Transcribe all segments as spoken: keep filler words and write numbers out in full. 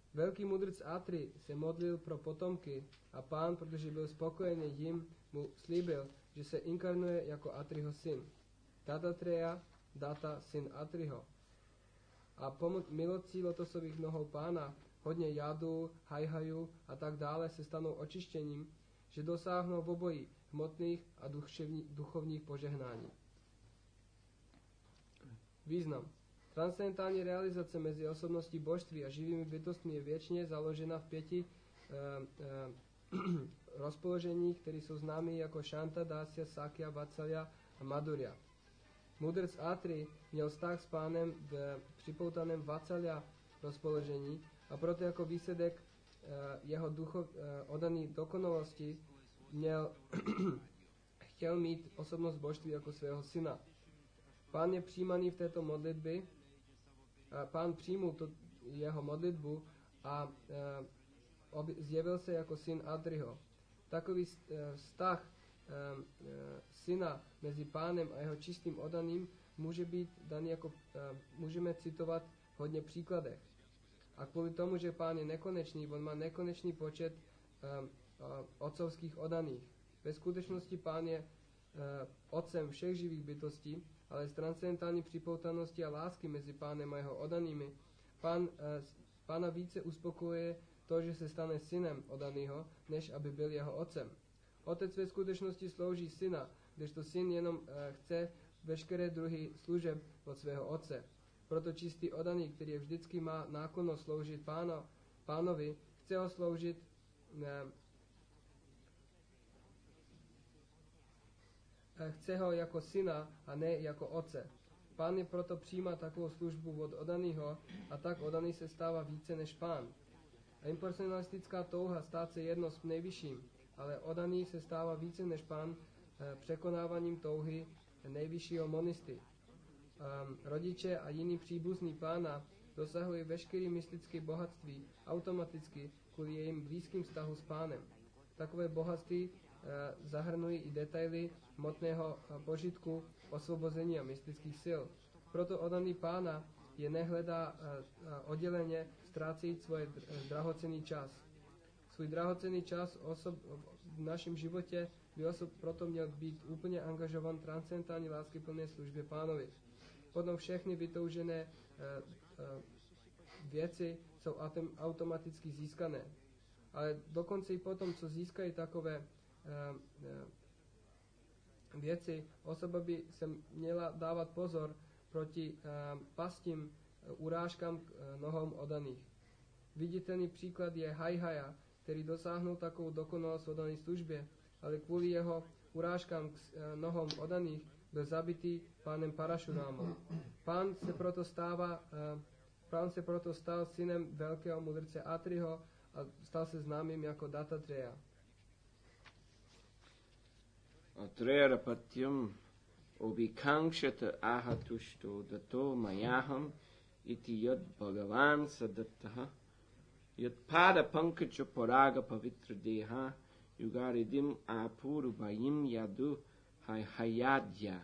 Velký mudrc Atri se modlil pro potomky a pán, protože byl spokojený jim, mu slíbil, že se inkarnuje jako Atriho syn. Dattatreya, Datta, syn Atriho. A pomoc milocí lotosových nohou pána, hodně jadu, hajhaju a tak dále se stanou očištěním, že dosáhnou v obojí hmotných a duchovních požehnání. Význam. Transcendentální realizace mezi osobností božství a živými bytostmi je věčně založena v pěti eh, eh, rozpoloženích, které jsou známé jako Shanta, Dasya, Sakya, Vatsalya a Madhurya. Mudrc Atri měl vztah s pánem v připoutaném Vatsalya rozpoložení a proto jako výsledek eh, jeho duchov, eh, oddaný dokonalosti měl chtěl mít osobnost božství jako svého syna. Pán je přijímaný v této modlitbě, pán přijmul to, jeho modlitbu a e, ob, zjevil se jako syn Atriho. Takový e, vztah e, e, syna mezi pánem a jeho čistým oddaným může být daný jako, e, můžeme citovat v hodně příkladech. A kvůli tomu, že pán je nekonečný, on má nekonečný počet e, e, otcovských oddaných. Ve skutečnosti pán je e, otcem všech živých bytostí, ale z transcendentální připoutanosti a lásky mezi pánem a jeho oddanými, pán, e, pána více uspokojuje to, že se stane synem oddanýho, než aby byl jeho otcem. Otec ve skutečnosti slouží syna, kdežto syn jenom e, chce veškeré druhy služeb od svého otce. Proto čistý oddaný, který je vždycky má náklonnost sloužit páno, pánovi, chce ho sloužit e, chce ho jako syna a ne jako otce. Pán je proto přijímá takovou službu od oddaného a tak oddaný se stává více než pán. A impersonalistická touha stát se jedno s nejvyšším, ale oddaný se stává více než pán eh, překonáváním touhy nejvyššího monisty. Um, rodiče a jiní příbuzní pána dosahují veškeré mystické bohatství automaticky kvůli jejím blízkým vztahu s pánem. Takové bohatství eh, zahrnují i detaily hmotného požitku, osvobození a mystických sil. Proto oddaný pána je nehledá uh, odděleně, ztrácejí svůj drahocenný čas. Svůj drahocenný čas osob, v našem životě by osob proto měl být úplně angažovan transcendentální láskyplné službě pánovi. Potom všechny vytoužené uh, uh, věci jsou autom, automaticky získané. Ale dokonce i potom, co získají takové uh, uh, věci, osoba by se měla dávat pozor proti uh, pastím uh, urážkám uh, nohom oddaných. Viditelný příklad je Hajhaja, který dosáhnul takovou dokonalost v oddané službě, ale kvůli jeho urážkám k uh, nohom oddaných byl zabitý pánem Parašurámou. Pán se proto stává, uh, pán se proto stal synem velkého mudrce Atriho a stal se známým jako Dattatreya. Atreyarapatyam obikankshata ahatushto dato mayaham iti yad bhagavan sadattaha yad pada pankaja paraga pavitra deha yugaridim apurubayim yadu hayadya.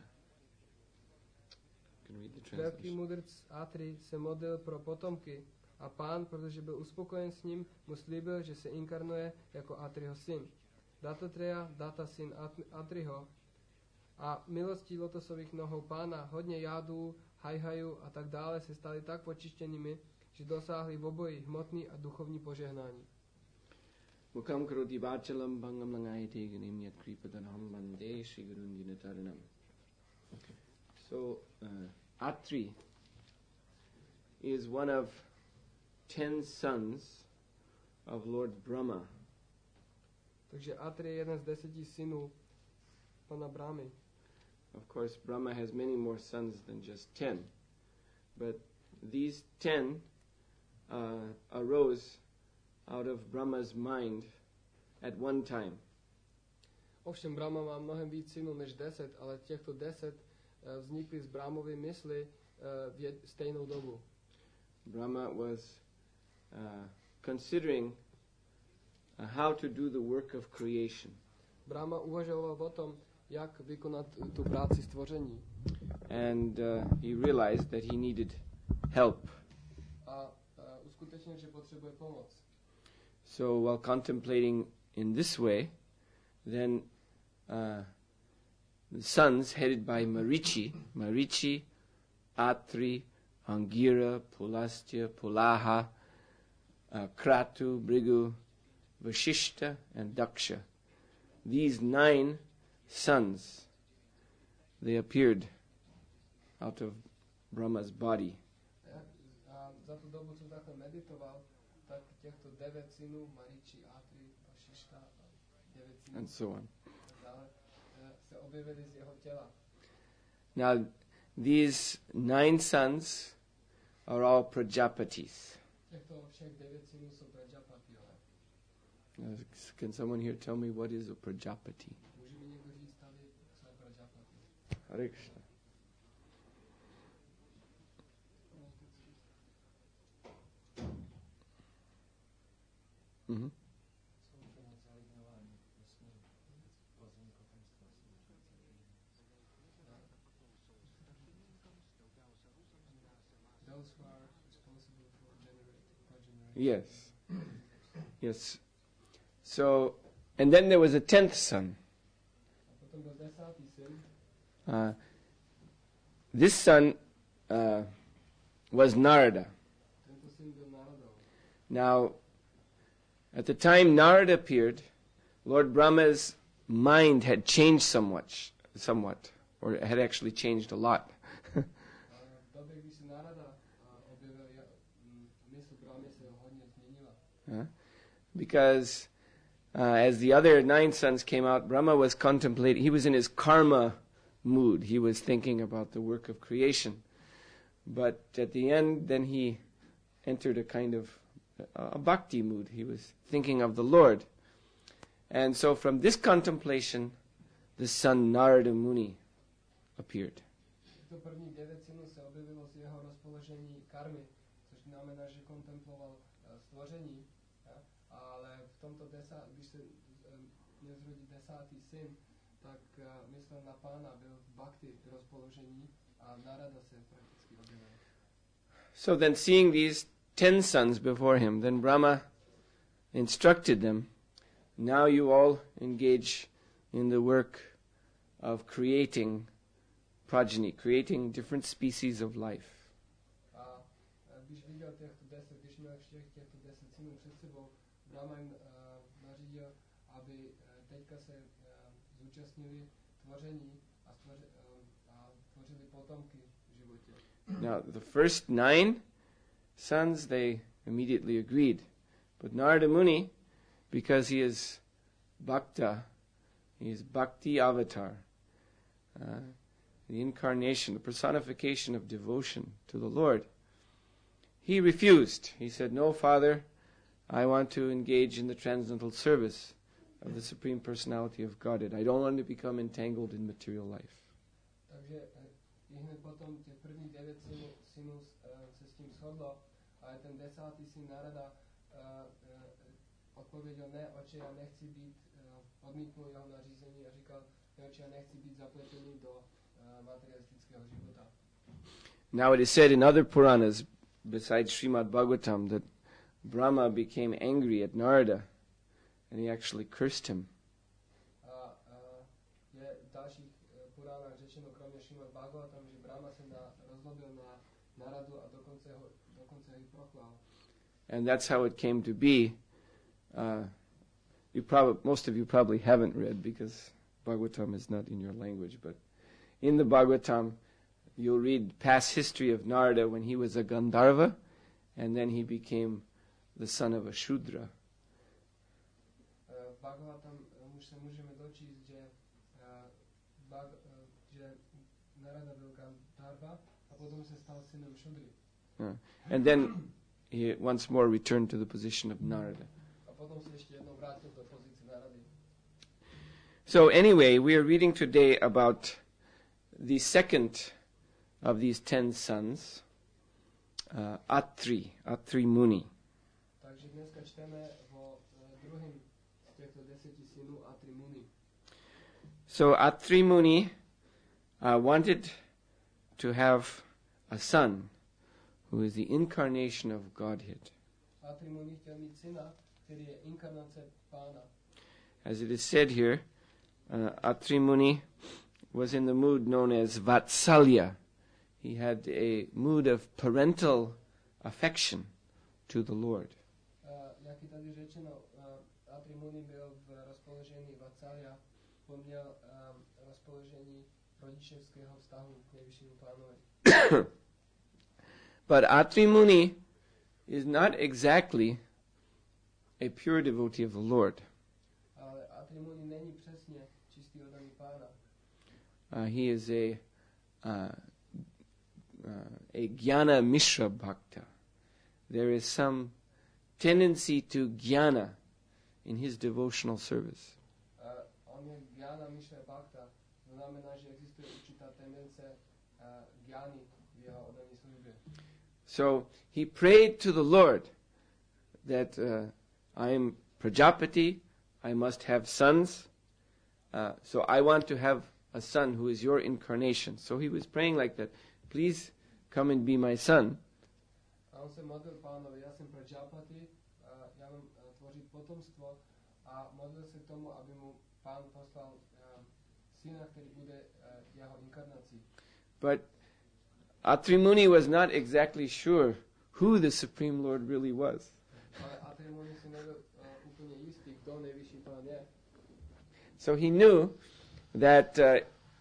Velký mudrc Atri se modlil pro potomky a pán, protože byl uspokojen s ním, mu slíbil, že se inkarnuje jako Atriho syn. Dattatreya, Datta, syn Atriho, a milostí lotosových nohou pána, hodně jádů, hajhaju a tak dále se stali tak počištěnými, že dosáhli v obojí hmotný a duchovní požehnání. Mukam karoti vachalam bhangam langayate ganim yat kripadanam bande Shri Gurun Dinataranam. So, uh, Atri is one of ten sons of Lord Brahma. Takže Atri je jeden z deseti synů pana Brahmy. Of course, Brahma has many more sons than just ten. But these ten uh, arose out of Brahma's mind at one time. Ovšem Brahma má mnohem víc synů než deset, ale těchto deset uh, vznikly z Brahmovy mysli uh, v jed- stejnou dobu. Brahma was uh, considering uh, how to do the work of creation. Brahma uvažoval o tom, jak vykonat tu práci stvoření. And uh, he realized that he needed help. A uh, skutečně, že potřebuje pomoc. So while contemplating in this way, then uh, the sons headed by Marichi, Marichi, Atri, Angira, Pulastya, Pulaha, uh, Kratu, Brigu, Vashishta, and Daksha. These nine sons, they appeared out of Brahma's body. A za tu dobu, co takhle meditoval, tak těchto devět synů, Mariči, Atri, Vashishta, devět synů, And so on. dále, se objevili z jeho těla. Now, these nine sons are all Prajapatis. Těchto všech devět synů jsou Prajapatiové. Uh, can someone here tell me what is a Prajapati? Může mi někdo říct tady, co je Prajapati? Hare Krishna. Mm-hmm. Those who are responsible for generating progeny. Yes. Yes. So, and then there was a tenth son. A potom byl desátý syn. Uh, this son uh, was Narada. Tento syn byl Naradou. Now, at the time Narada appeared, Lord Brahma's mind had changed somewhat, somewhat, or had actually changed a lot. A v době, kdy se Narada a, objevil, ja, m, mysl Brahmy se hodně změnila. Huh? Because uh, as the other nine sons came out, Brahma was contemplating, he was in his karma mood. He was thinking about the work of creation. But at the end, then he entered a kind of uh, a bhakti mood. He was thinking of the Lord. And so from this contemplation, the son Narada Muni appeared. To první devět synů se objevilo z jeho rozpoložení karmy, což znamená, že kontemploval uh, stvoření, ja? Ale v tomto desá, když se um, nezrodí desátý syn, tak uh, myslel na pána, byl v bhakti rozpoložení a Narada se prakticky objevil. So then seeing these ten sons before him, then Brahma instructed them, now you all engage in the work of creating progeny, creating different species of life. A uh, když viděl těchto deset, když měl všech těchto deset synů před sebou, Brahma jim uh, nařídil, aby uh, teďka se uh, zúčastnili tvoření a, stvoři, uh, a tvořili potomky v životě. Now, the first nine sons, they immediately agreed. But Narada Muni, because he is Bhakta, he is Bhakti avatar, uh, the incarnation, the personification of devotion to the Lord, he refused. He said, no, Father, I want to engage in the transcendental service of the Supreme Personality of Godhead. I don't want to become entangled in material life. Takže uh, hned potom těch prvních devět synů, synů uh, se s tím shodlo, ale ten desátý syn Narada uh, uh, odpověděl, ne, oče, já nechci být, uh, odmítnul jeho nařízení a říkal, ne, oče, já nechci být zapletený do uh, materialistického života. Now it is said in other Puranas, besides Srimad Bhagavatam, that Brahma became angry at Narada, and he actually cursed him. A uh, je v dalších uh, Puránách řečeno, kromě Srimad Bhagavatam, že Brahma se na, rozlobil na Naradu a dokonce ho, dokonce ho proklal. And that's how it came to be. Uh, you probably, most of you probably haven't read because Bhagavatam is not in your language, but in the Bhagavatam, you'll read past history of Narada when he was a Gandharva, and then he became the son of a Shudra. V Bhagavatam už se můžeme dočíst, že, uh, bag, uh, že Narada byl Gandharva a potom se stal synem Shudry. Uh, and then he once more returned to the position of Narada. A potom se ještě jednou vrátil do pozice Narady. So anyway, we are reading today about the second of these ten sons, uh, Atri, Atri Muni. Takže dneska čteme o uh, druhém z těchto deseti synů Atri Muni. So Atri Muni uh, wanted to have a son who is the incarnation of Godhead. Atri Muni chtěl mít syna, který je inkarnace Pána. As it is said here, uh, Atri Muni was in the mood known as Vatsalya. He had a mood of parental affection to the Lord. Uh, jak je tady řečeno, uh, Atri Muni byl v rozpoložení Vatsalya, on měl um, rozpoložení rodičovského vztahu k nejvyššímu Pánovi. But Atri Muni is not exactly a pure devotee of the Lord. Ale Atri Muni není přesně čistý oddaný Pána. Uh, he is a uh, uh, a Jnana Mishra Bhakta. There is some tendency to jnana in his devotional service. Uh, on je Jnana Mishra Bhakta, to znamená, že existuje určitá tendence uh, jnany v jeho oddané službě. So he prayed to the Lord that uh, I am Prajapati, I must have sons, uh, so I want to have a son who is your incarnation. So he was praying like that, please come and be my son. A on se modlil Pánovi, já jsem Prajapati, uh, já mám uh, tvořit potomstvo a modlil se k tomu, aby mu Pán poslal uh, syna, který bude uh, jeho inkarnací. But Atri Muni was not exactly sure who the Supreme Lord really was. Ale Atri Muni si nebyl uh, úplně jistý, kdo nejvyšší Pán je. So he knew that uh,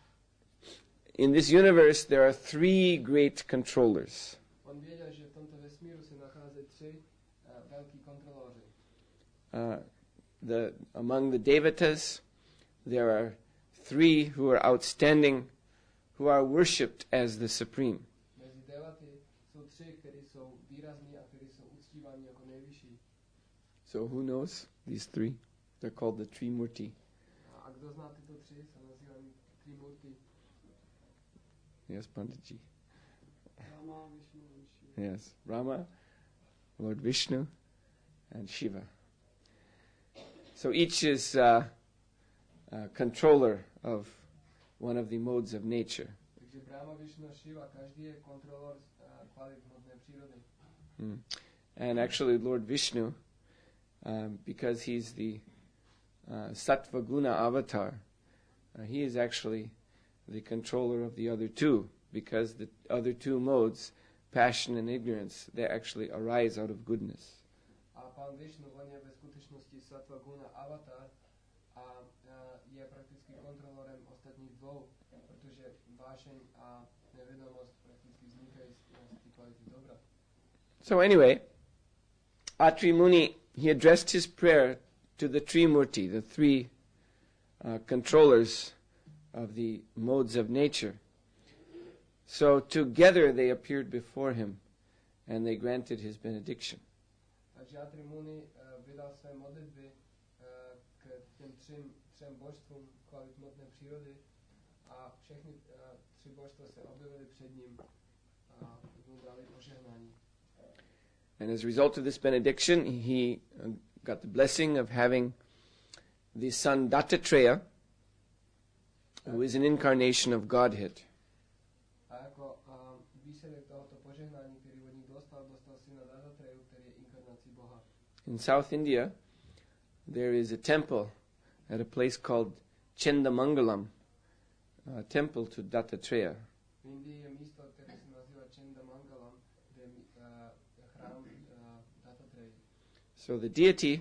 in this universe there are three great controllers. On věděl, že v tomto vesmíru se nacházejí tři uh, velký kontroloři. Uh, the among the Devatas, there are three who are outstanding, who are worshipped as the Supreme. Mezi devaty jsou tři, kteří jsou výrazní a kteří jsou uctíváni jako nejvyšší. So who knows these three? They're called the Trimurti. A kdo zná tyto tři, se nazývají Trimurti. Yes, Panditji. Rama, Vishnu a Shiva. Yes, Rama, Lord Vishnu, and Shiva. So each is uh, a controller of one of the modes of nature. Takže Brahma, Vishnu a Shiva, každý je kontrolor uh, kvalit hmotné přírody. Mm. And actually, Lord Vishnu, um, because he's the uh, Sattva Guna avatar, uh, he is actually the controller of the other two, because the other two modes, passion and ignorance, they actually arise out of goodness. A Pán Vishnu, on je ve skutečnosti Sattva Guna avatar a uh, je prakticky kontrolorem ostatních dvou, protože vášeň a nevědomost prakticky vznikají z té kvality dobra. So anyway, Atri Muni, he addressed his prayer to the Trimurti, the three uh, controllers of the modes of nature. So together they appeared before him and they granted his benediction. Takže Atri Muni uh, vydal své modlitby uh, k těm třem, třem božstvům kvalit hmotné přírody a všechny uh, tři božstva se objevily před ním a mu dali požehnání. And as a result of this benediction, he uh, got the blessing of having the son Dattatreya, who is an incarnation of Godhead. A jako um, výsledek tohoto požehnání, který od nich dostal, dostal syna Dattatreyu, který je inkarnací Boha. In South India, there is a temple at a place called Chendamangalam, a temple to Dattatreya. V Indii je místo, které se nazývá Chendamangalam, kde je uh, chrám uh, Dattatreyi. So the deity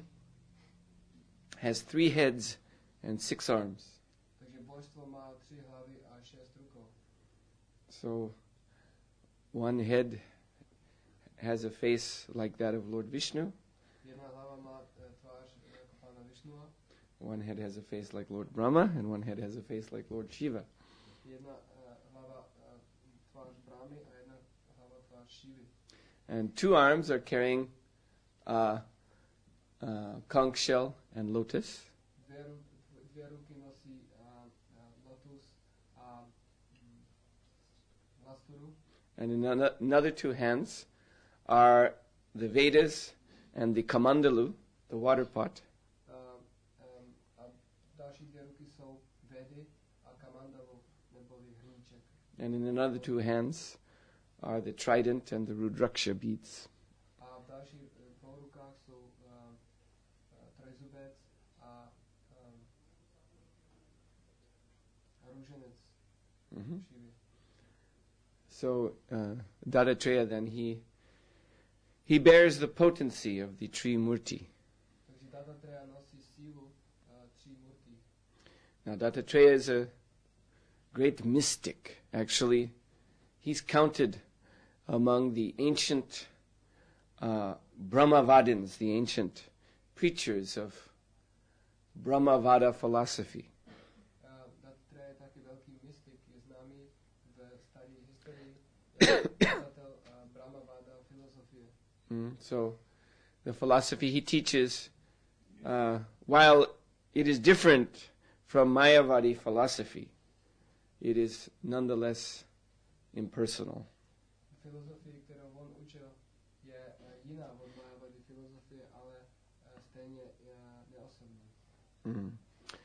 has three heads and six arms. Takže božstvo má tři hlavy a šest rukou. So one head has a face like that of Lord Vishnu. Jedna hlava má uh, tvář jako Pána Vishnua, One head has a face like Lord Brahma, and one head has a face like Lord Shiva. jedna uh, hlava uh, tvář Brahmy a jedna hlava tvář Shivy. And two arms are carrying a, a conch shell and lotus. Dvě, ru, dvě ruky nosí uh, uh, lotus a mm, lasturu. And in ano- another two hands are the Vedas and the Kamandalu, the water pot. Uh, um, a další dvě ruky jsou Vedy a Kamandalu, neboli hrníček. And in another two hands are the trident and the Rudraksha beads. A v dalších uh, dvou rukách uh, uh, trojzubec a um, růženec. Mhm. Šívi. So uh, Dattatreya then he he bears the potency of the Trimurti. Takže Dattatreya nosí sílu uh, tří murtí. Now Dattatreya is a great mystic. Actually, he's counted among the ancient uh, Brahmavadins, the ancient preachers of Brahmavada philosophy. Uh, Dattatreya je taky velký mystik, je známý v staré historii jako zakladatel uh, Brahmavada filozofie. Mm, so, the philosophy he teaches, uh, while it is different from Mayavadi philosophy, it is nonetheless impersonal. Filozofie, kterou on učil, je uh, jiná od Mayavadi filozofie, ale uh, stejně uh, neosobní. Mm.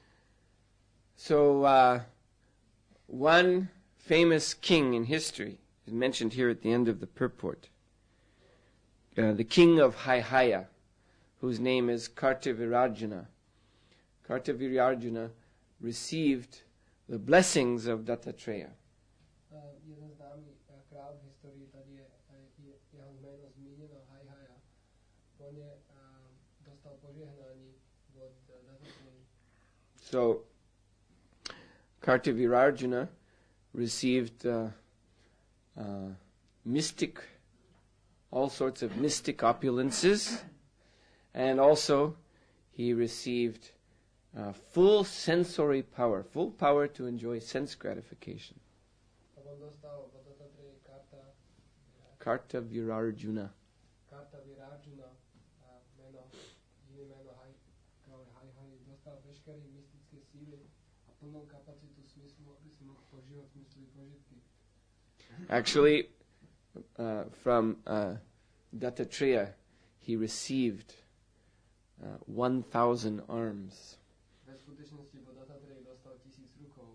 So, uh, one famous king in history is mentioned here at the end of the purport. Uh, the king of Haihaya, whose name is Kartavirarjuna. Kartavirarjuna received the blessings of Dattatreya. Uh, jeden známý uh, král v historii, tady je, uh, je jeho jméno zmíněno, Haihaya. On je uh, dostal požehnání od uh, Dattatreyi. So, Kartavirarjuna received uh, uh, mystic, all sorts of mystic opulences, and also he received uh, full sensory power, full power to enjoy sense gratification. A on dostal od Dattatreyi karta, Kartavirarjuna. Kartavirarjuna, uh, jméno, jiné jméno Hai, král Haihaya, dostal veškeré mystické síly a plnou kapacitu smyslu, aby si mohl požívat smyslují požitky. Actually, uh, from uh, Dattatreya, he received uh, one thousand arms. Ve skutečnosti od Dattatreyi dostal tisíc rukou.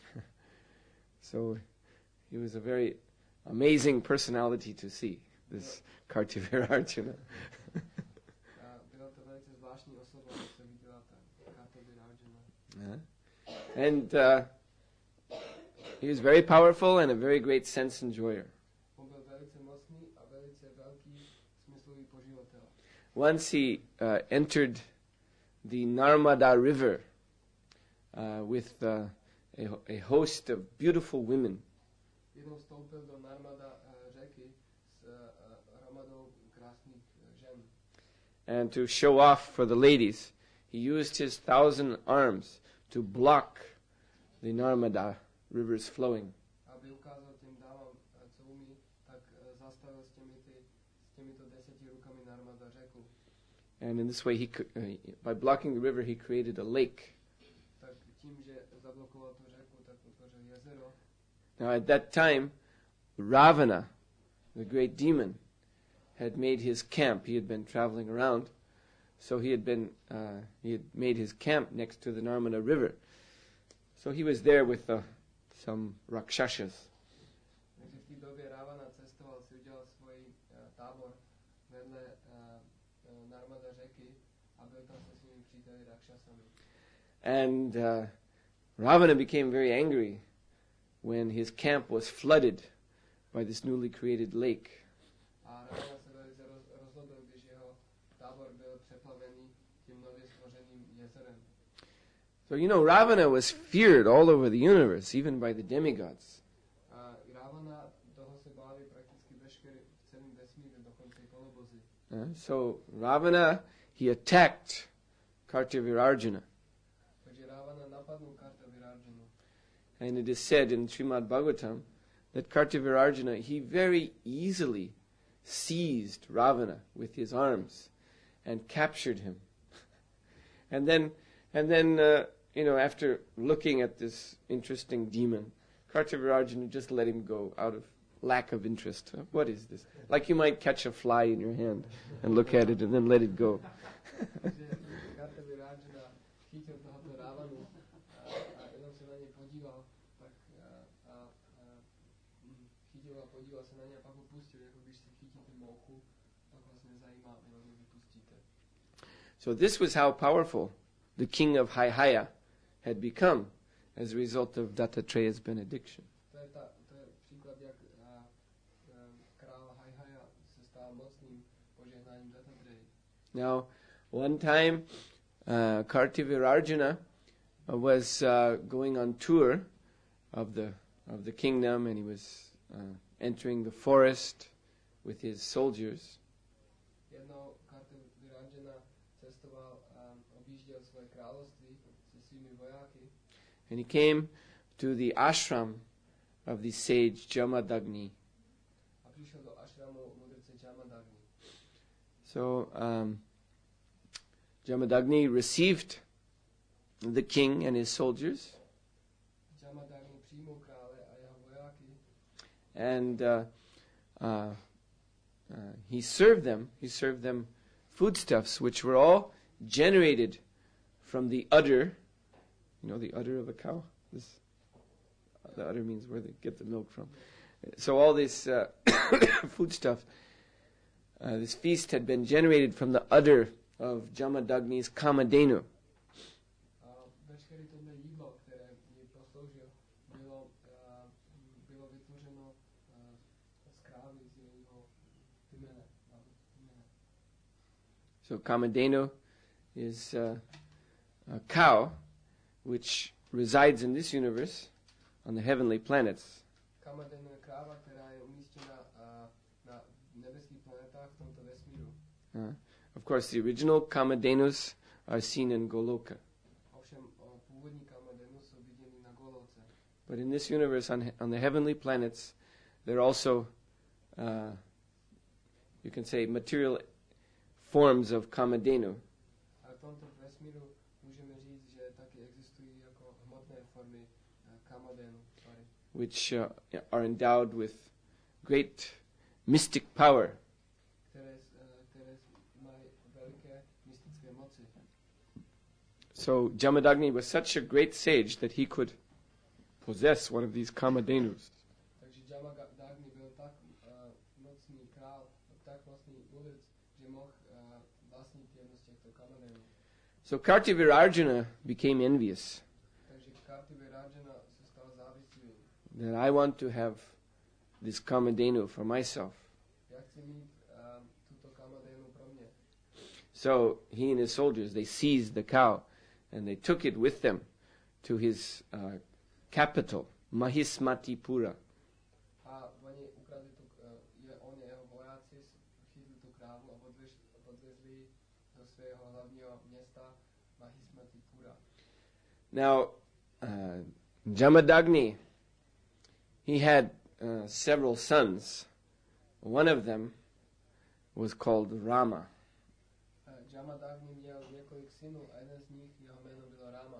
So he was a very amazing personality to see, this Kartavirarjuna. A byla to velice zvláštní osoba, když se viděla ta Kartavirarjuna. Uh, and uh, he was very powerful and a very great sense enjoyer. On byl velice mocný a velice velký smyslový poživatel. Once he uh, entered the Narmada River uh, with uh, a, a host of beautiful women. Jednou vstoupil do Narmada uh, řeky s uh, hromadou krásných uh, žen. And to show off for the ladies, he used his thousand arms to block the Narmada River's flowing. Aby ukázal těm dámám, uh, co umí, tak uh, zastavil s, těmi ty, s těmito deseti rukami Narmada řeku. And in this way, he cr- uh, by blocking the river, he created a lake. Tak tím, že zablokoval tu řeku, tak utvořil jezero. Now, at that time, Ravana, the great demon, had made his camp. He had been traveling around, so he had been uh, he had made his camp next to the Narmada River. So he was there with uh, some rakshashas. Takže v té době Ravana cestoval, si udělal svůj uh, tábor vedle uh, uh, Narmada řeky a byl tam se svými příteli rakšasami. And uh, Ravana became very angry when his camp was flooded by this newly created lake. A Ravana se velice roz, rozhodl, když jeho tábor byl přeplavený tím nově stvořeným jezerem. So you know, Ravana was feared all over the universe, even by the demigods. A Ravana toho se báli prakticky veškerý v celém vesmíru, dokonce i kolobozy. Uh, so Ravana, he attacked Kartavirarjuna. Takže Ravana napadnul Kartavirarjunu. And it is said in Srimad Bhagavatam that Kartavirarjuna, he very easily seized Ravana with his arms and captured him. and then, and then uh, you know, after looking at this interesting demon, Kartavirarjuna just let him go out of lack of interest. Uh, What is this? Like you might catch a fly in your hand and look at it and then let it go. Takže Kartavirarjuna chytil tohoto Ravanu a, a jenom se na něj podíval, tak a, a, a, mm, chytil a podíval se na něj a pak ho pustil, jako když si chytíte mouchu, tak vás nezajímá, jenom ji vypustíte. So this was how powerful the king of Haihaya had become as a result of Dattatreya's benediction. To je, ta, to je příklad, jak a, a, král Haihaya se stal mocným požehnáním Dattatreji. Now, one time, uh, Kartivirarjuna uh, was uh, going on tour of the of the kingdom, and he was uh, entering the forest with his soldiers. Jednou Kartivirarjuna cestoval a objížděl svoje království se svými vojáky. And he came to the ashram of the sage Jamadagni. A přišel do ashramu mudrce Jamadagni. So um, Jamadagni received the king and his soldiers, Jamadagni přijmul krále a jeho vojáky. and uh, uh, uh, he served them. He served them foodstuffs, which were all generated from the udder. You know the udder of a cow. This, uh, the udder means where they get the milk from. So all this uh, foodstuff, uh, this feast had been generated from the udder of Jamadagni's Kamadhenu. A veškeré tohle jídlo, které mi posloužil, bylo, a, bylo vytvořeno a, z krávy, z jejího vymene. So Kamadhenu is uh, a cow which resides in this universe on the heavenly planets. Kamadhenu je kráva, která je umístěna a, na nebeských planetách v tomto vesmíru. Uh, of course, the original Kamadhenus are seen in Goloka. Ovšem o, původní Kamadhenu jsou viděny na Golovce. But in this universe, on, on the heavenly planets, there are also, uh, you can say, material forms of Kamadhenu, A v tomto vesmíru můžeme říct, že taky existují jako hmotné formy uh, Kamadhenu. Sorry. which uh, are endowed with great mystic power. Které, uh, které mají veliké mystické moci. So Jamadagni was such a great sage that he could possess one of these Kamadhenus. Takže Jamadagni byl tak uh, mocný král, tak mocný mudrc, že mohl uh, vlastnit jedno z těchto Kamadhenů. So Kartivirarjuna became envious, Takže Kartivirarjuna se stal závislivým. that I want to have this Kamadhenu for myself. Já chci mít uh, tuto Kamadhenu pro mě. So he and his soldiers, they seized the cow and they took it with them to his uh, capital, Mahismatipura. A oni ukradli tu, uh, je, on a jeho vojáci chytli tu krávu a odvez, odvezli ji do svého hlavního města Mahismatipura. Now, uh, Jamadagni, he had uh, several sons. One of them was called Rama. Uh, Jamadagni měl několik synů a jeden z nich, jeho jméno bylo Rama.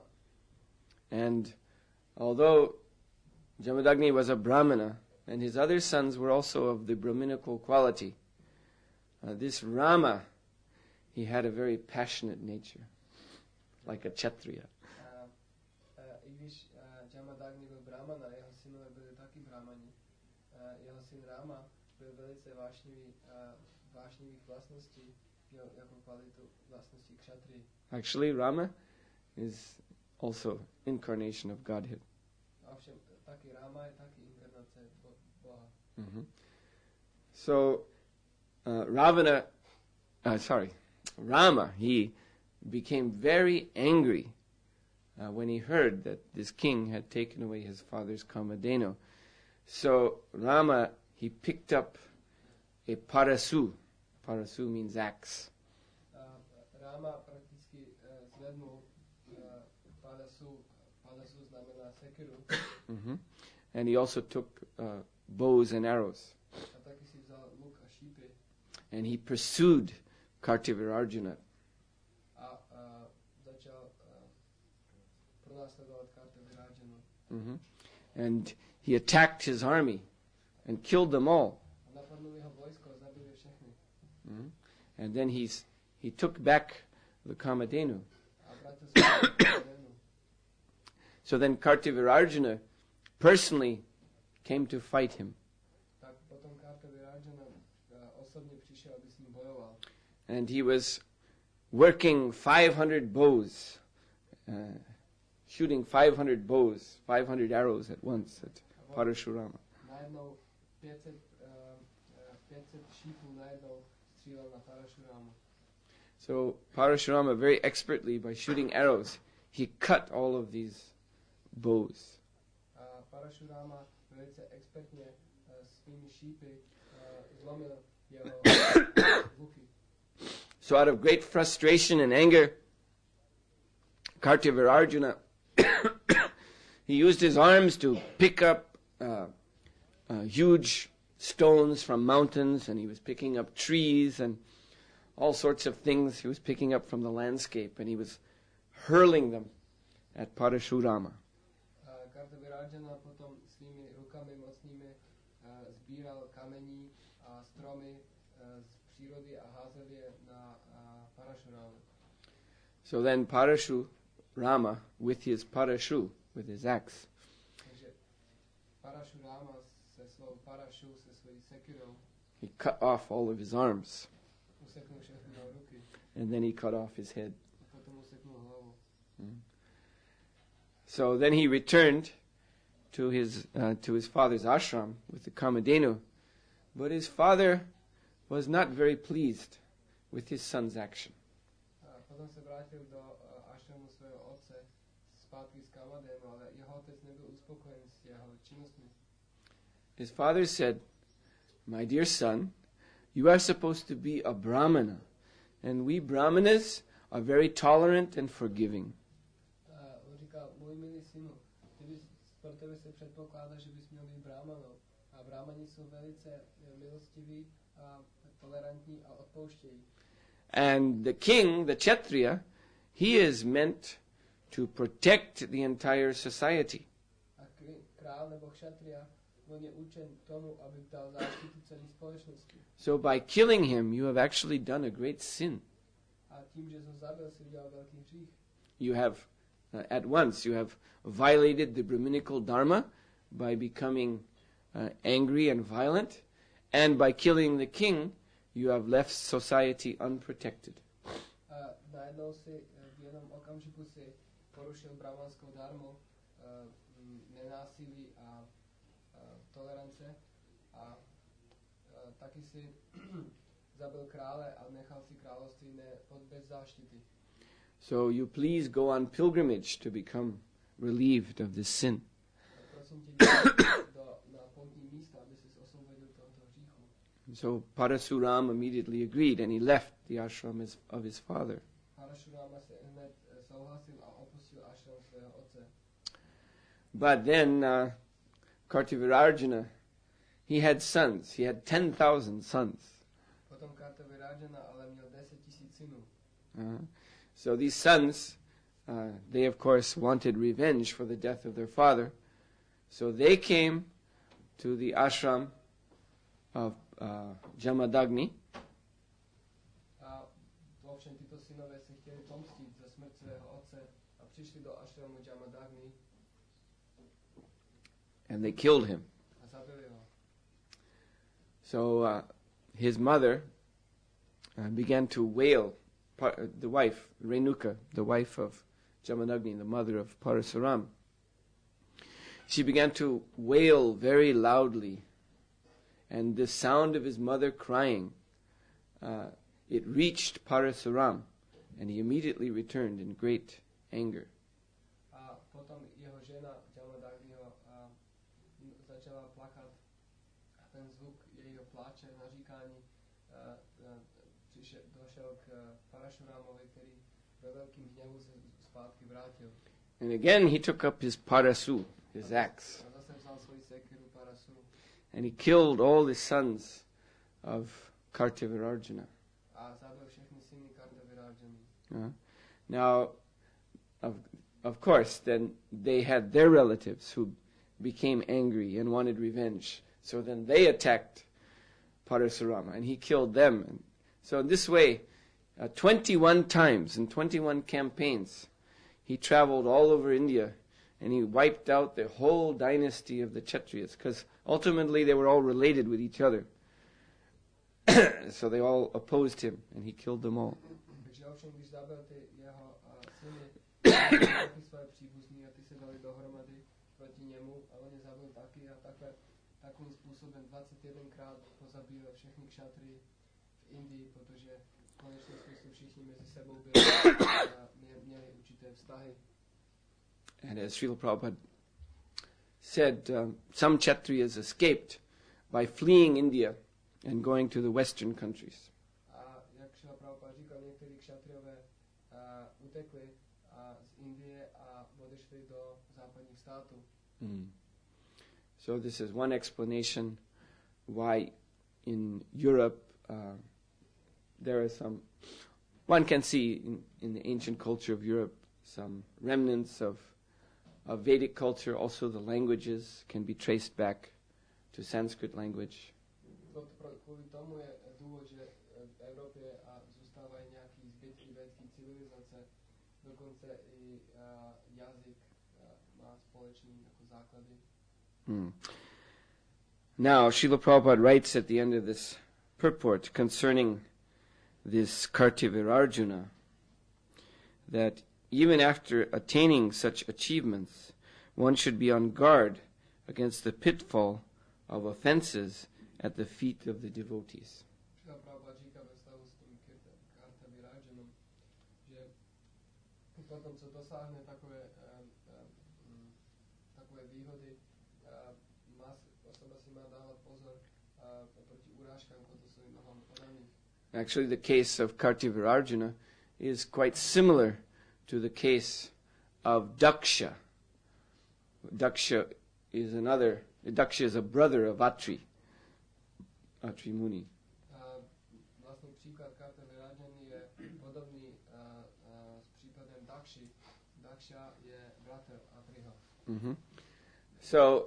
And although Jamadagni was a Brahmana, and his other sons were also of the Brahminical quality, uh, this Rama, he had a very passionate nature, like a Kshatriya. Uh, uh, I když uh, Jamadagni byl Brahmana, jeho synové byli taky Brahmani. Uh, jeho syn Rama byl velice vášnivý, uh, vášnivých vlastností, měl jako kvalitu vlastností Kshatri. Actually, Rama is also incarnation of Godhead. Ovšem taky Rama je taky inkarnace Bo- Boha. Mm-hmm. So, uh, Ravana, uh, sorry, Rama, he became very angry uh, when he heard that this king had taken away his father's Kamadhenu. So, Rama, he picked up a parasu. Parasu means axe. Uh, Rama prakticky uh, zvednul uh, padasu, padasu znamená sekiru, Mm-hmm. And he also took uh, bows and arrows. a taky si vzal luk a šípy And he pursued Kartivirarjuna. a uh, začal uh, pronásledovat Kartivirarjunu. Mm-hmm. And he attacked his army and killed them all. A napadnul jeho vojsko a zabil je všechny. Mm-hmm. And then he's, he took back the Kamadhenu. A vrátil se k Kamadhenu. So then Kartivirarjuna personally came to fight him. Tak potom Kartivirarjuna uh, osobně přišel, aby s ním bojoval. And he was working five hundred bows, uh, shooting five hundred bows, five hundred arrows at once at Parashurama. Najednou päťset, uh, uh, päťset šípů najednou střílel na Parashurama. So Parashurama very expertly, by shooting arrows, he cut all of these bows. A Parashurama velice expertně uh, svými šípy uh, zlomil jeho luky. So out of great frustration and anger, Kartavirarjuna, he used his arms to pick up uh, uh, huge stones from mountains, and he was picking up trees and all sorts of things he was picking up from the landscape, and he was hurling them at Parashurama. Kartavirarjuna potom svými rukami mocnými uh, sbíral kamení a stromy uh, z přírody a házel je na uh, Parashurama. So then Parashurama, with his parashu, with his axe, Takže Parashurama se svou parashu, se svojí sekirou, he cut off all of his arms, useknul všechny jeho ruky and then he cut off his head. a potom useknul hlavu. Mm. So then he returned to his uh, to his father's ashram with the Kamadhenu, but his father was not very pleased with his son's action. A potom se vrátil do uh, ashramu svého otce zpátky s Kamadhenu, ale jeho otec nebyl uspokojen s jeho činnostmi. His father said, "My dear son, you are supposed to be a brahmana, and we brahmanas are very tolerant and forgiving. Uh, on říkal, můj milý synu, ty bys, pro tebe se předpokládá, že bys měl být brahmanou. A brahmani jsou velice eh, milostiví a tolerantní a odpouštějí. And the king, the Kshatriya, he is meant to protect the entire society. A kri- král nebo kšatriya, on je učen tomu, aby dal záštitu celé společnosti. So by killing him, you have actually done a great sin. A tím, že ho zabil, si udělal velký hřích. You have, uh, at once, you have violated the Brahminical dharma by becoming uh, angry and violent, and by killing the king, you have left society unprotected. A najednou si eh, v jednom okamžiku si porušil brahmanskou dharmu, uh, nenásilí a uh, tolerance a uh, taky si zabil krále a nechal si království ne, pod bez záštity. So you please go on pilgrimage to become relieved of this sin. Tak prosím tě, jdi do, na poutní místa, aby si osvobodil tohoto hříchu. So Parasuram immediately agreed, and he left the ashram his- of his father. Parashurama se hned eh, souhlasil a opustil ashram svého otce. But then uh, Kartavirarjuna, he had sons. He had ten thousand sons. Potom Kartavirarjuna ale měl deset tisíc synů. Uh, so these sons, uh, they of course wanted revenge for the death of their father. So they came to the ashram of uh, Jamadagni, A ovšem tyto synové se chtěli pomstit za smrt svého otce a přišli do ashramu Jamadagni and they killed him. a zabili ho. So uh, his mother uh, began to wail, par- uh, the wife, Renuka, the wife of Jamadagni, the mother of Parasuram. She began to wail very loudly, and the sound of his mother crying, uh, it reached Parasuram, and he immediately returned in great anger. A potom jeho žena Jamadagniho a začala plakat a ten zvuk jejího pláče, naříkání a, a, přišel, došel k Parashuramovi, který ve velkým hněvu se zpátky vrátil. And again he took up his parasu, his axe, A zase vzal svoji sekiru Parasu and he killed all the sons of Kartavirarjuna. a zabil všechny syny Kartavirarjuna. Uh, now, of, of course, then they had their relatives who became angry and wanted revenge. So then they attacked Parasurama, and he killed them. And so in this way, uh, twenty-one times in twenty-one campaigns, he traveled all over India, and he wiped out the whole dynasty of the Kshatriyas, because ultimately they were all related with each other. So they all opposed him, and he killed them all. Takže ovšem když zabil ty jeho uh, syny, ty svoje příbuzní a ty se dali dohromady proti němu a on je zabil taky a takhle, takovým způsobem dvacet jedenkrát pozabíjel všechny kšatry v Indii, protože v konečném smyslu všichni mezi sebou byli a měli určité vztahy. And as Srila Prabhupada said, um, some Kshatriyas escaped by fleeing India and going to the Western countries. A jak Srila Prabhupada říkal, některý kšatriové uh, utekli uh, z Indie a odešli do západních států. Mm. So this is one explanation why in Europe uh, there are some, one can see in, in the ancient culture of Europe some remnants of, of Vedic culture. Also the languages can be traced back to Sanskrit language. Kvůli tomu je důvod, že v Evropě zůstávají nějaký zbytky védské civilizace, dokonce i jazyk má společný jako základy. Hmm. Now, Srila Prabhupada writes at the end of this purport concerning this Kartivirarjuna that even after attaining such achievements, one should be on guard against the pitfall of offenses at the feet of the devotees. Srila Prabhupada říká ve vztahu s tím Kartivirarjunou, že potom, co dosáhne takové, um, um, takové výhody, uh, má, osoba si má dávat pozor uh, proti urážkám, které jsou nohám podaných. Actually, the case of Kartivirarjuna is quite similar to the case of Daksha. Daksha is another, Daksha is a brother of Atri, Atri Muni. Uh, vlastně příklad Kartivirarjuny je podobný uh, uh, s případem Dakshi. Daksha je bratr Atriho. Mm-hmm. So,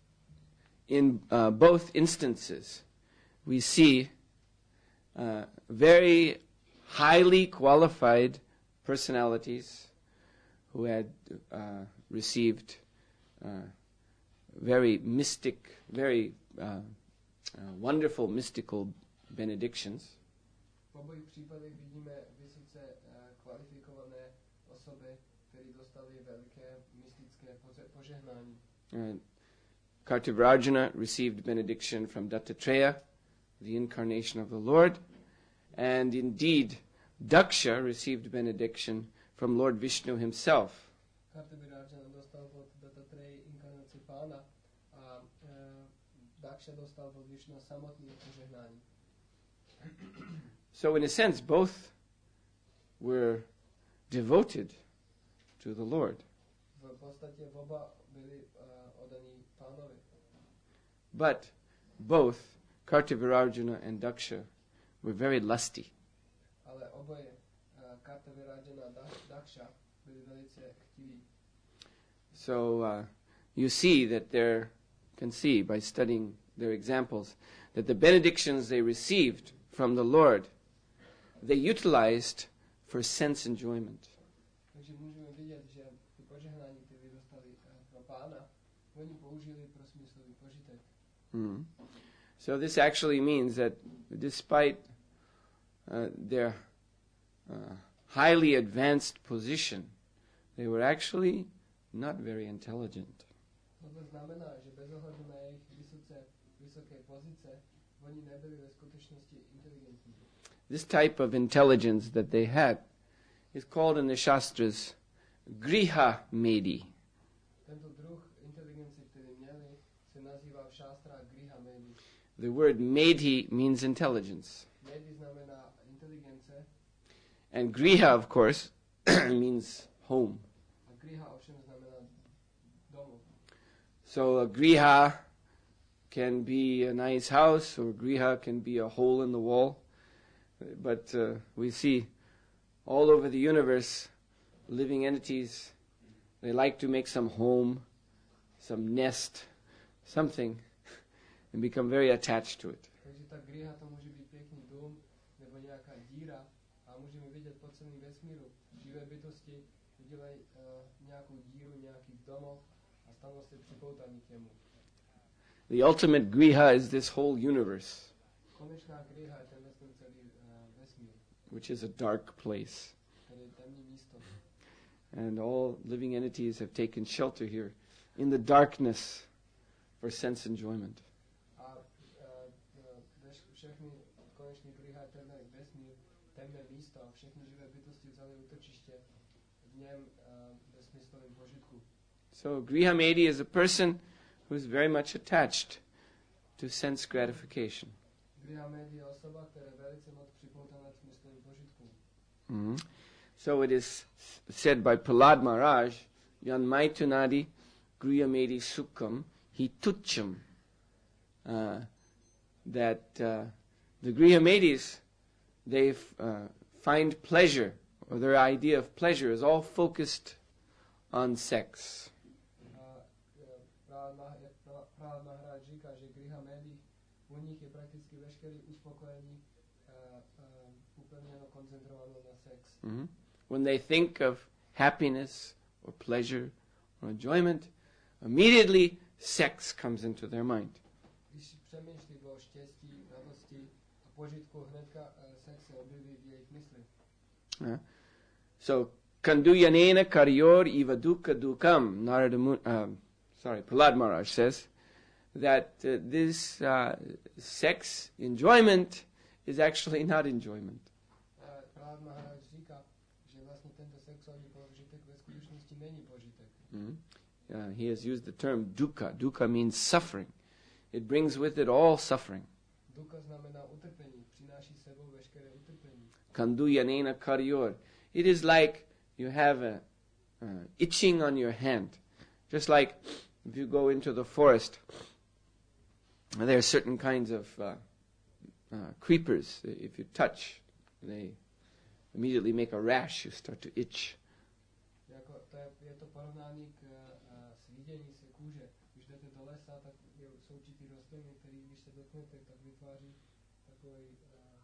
in uh, both instances, we see uh, very highly qualified personalities who had uh, received uh, very mystic, very uh, uh, wonderful mystical benedictions. V obou případech vidíme vysoce uh, kvalifikované osoby, které dostali veliké mystické požehnání. Uh, Kartivirarjuna received benediction from Dattatreya, the incarnation of the Lord, and indeed Daksha received benediction from Lord Vishnu himself. Kartivirarjuna dostal od Dattatreya inkarnaci Pána a uh, Daksha dostal od Vishnu samotné požehnání. So in a sense, both were devoted to the Lord. V podstatě oba byli uh, oddaní Pánovi. But both Kartivirarjuna and Daksha were very lusty. Ale oboje, uh, Kartivirarjuna a Daksha, byli velice chtiví. So uh, you see that there, can see by studying their examples, that the benedictions they received from the Lord, they utilized for sense enjoyment. Takže můžeme vidět, že ty požehnání, které dostali uh, pro Pána, oni použili pro smyslový požitek. Mm. So this actually means that despite uh, their uh, highly advanced position, they were actually not very intelligent. To znamená, že bez ohledu na jejich vysoce, vysoké pozice, oni nebyli ve skutečnosti inteligentní. This type of intelligence that they had is called in the Shastras Griha Medi. Tento druh inteligence, který měli, se nazývá v šástrách Griha Medi. The word Medhi means intelligence. Medi znamená inteligence. And Griha, of course, means home. A Griha ovšem znamená domov. So a Griha can be a nice house, or Griha can be a hole in the wall. But uh, we see all over the universe living entities, they like to make some home, some nest, something, and become very attached to it. Takže ta Griha to může být pěkný dům, nebo nějaká díra, a můžeme vidět po celém vesmíru. Živé bytosti udělají uh, nějakou díru, nějaký domov a stanou se připoutaní k němu. The ultimate Griha is this whole universe, Konečná Griha je ten celý uh, vesmír. which is a dark place. které je temné místo. And all living entities have taken shelter here in the darkness for sense enjoyment. A uh, všechny konečně prýhají temný vesmír, temné místo, a všechny živé bytosti vzali útočiště v něm uh, ve smyslovém požitku. So Grihamedi is a person who is very much attached to sense gratification. Grihamedi je osoba, která je velice moc připoutaná k smyslovým požitkům. Mm-hmm. So it is said by Prahlad Maharaj, Yan Maitunadi Grihamedi Sukham Hi Tucham, uh, that uh, the Grihamedis, they f- uh, find pleasure, or their idea of pleasure is all focused on sex. Prahlad Maharaj říká, že Grihamedi, u nich je prakticky veškerý uspokojení upevněno, koncentrováno na sex. Mm-hmm. When they think of happiness or pleasure or enjoyment, immediately sex comes into their mind. Když přemýšlí o štěstí, radosti a požitku, hnedka sex se objeví v jejich mysli. Uh, so, Kanduyanena Karyor Iva Dukkha Dukkam, Narada Muni, uh, sorry, Prahlad Maharaj says that uh, this uh, sex enjoyment is actually not enjoyment. Prahlad Maharaj říká, že vlastně tento sexuální požitek ve skutečnosti není požitek. Mm-hmm. Uh, he has used the term dukkha. Dukkha means suffering. It brings with it all suffering. Dukkha znamená utrpení, přináší sebou veškeré utrpení. Kanduyanena Karyor. It is like you have a uh, itching on your hand. Just like if you go into the forest, there are certain kinds of uh, uh, creepers. If you touch, they immediately make a rash. You start to itch. Jako to je, je to porovnání k uh, svídění se kůže. Když jdete do lesa, tak je, jsou určitý rostliny, které když se dotknete, tak vytváří takový uh,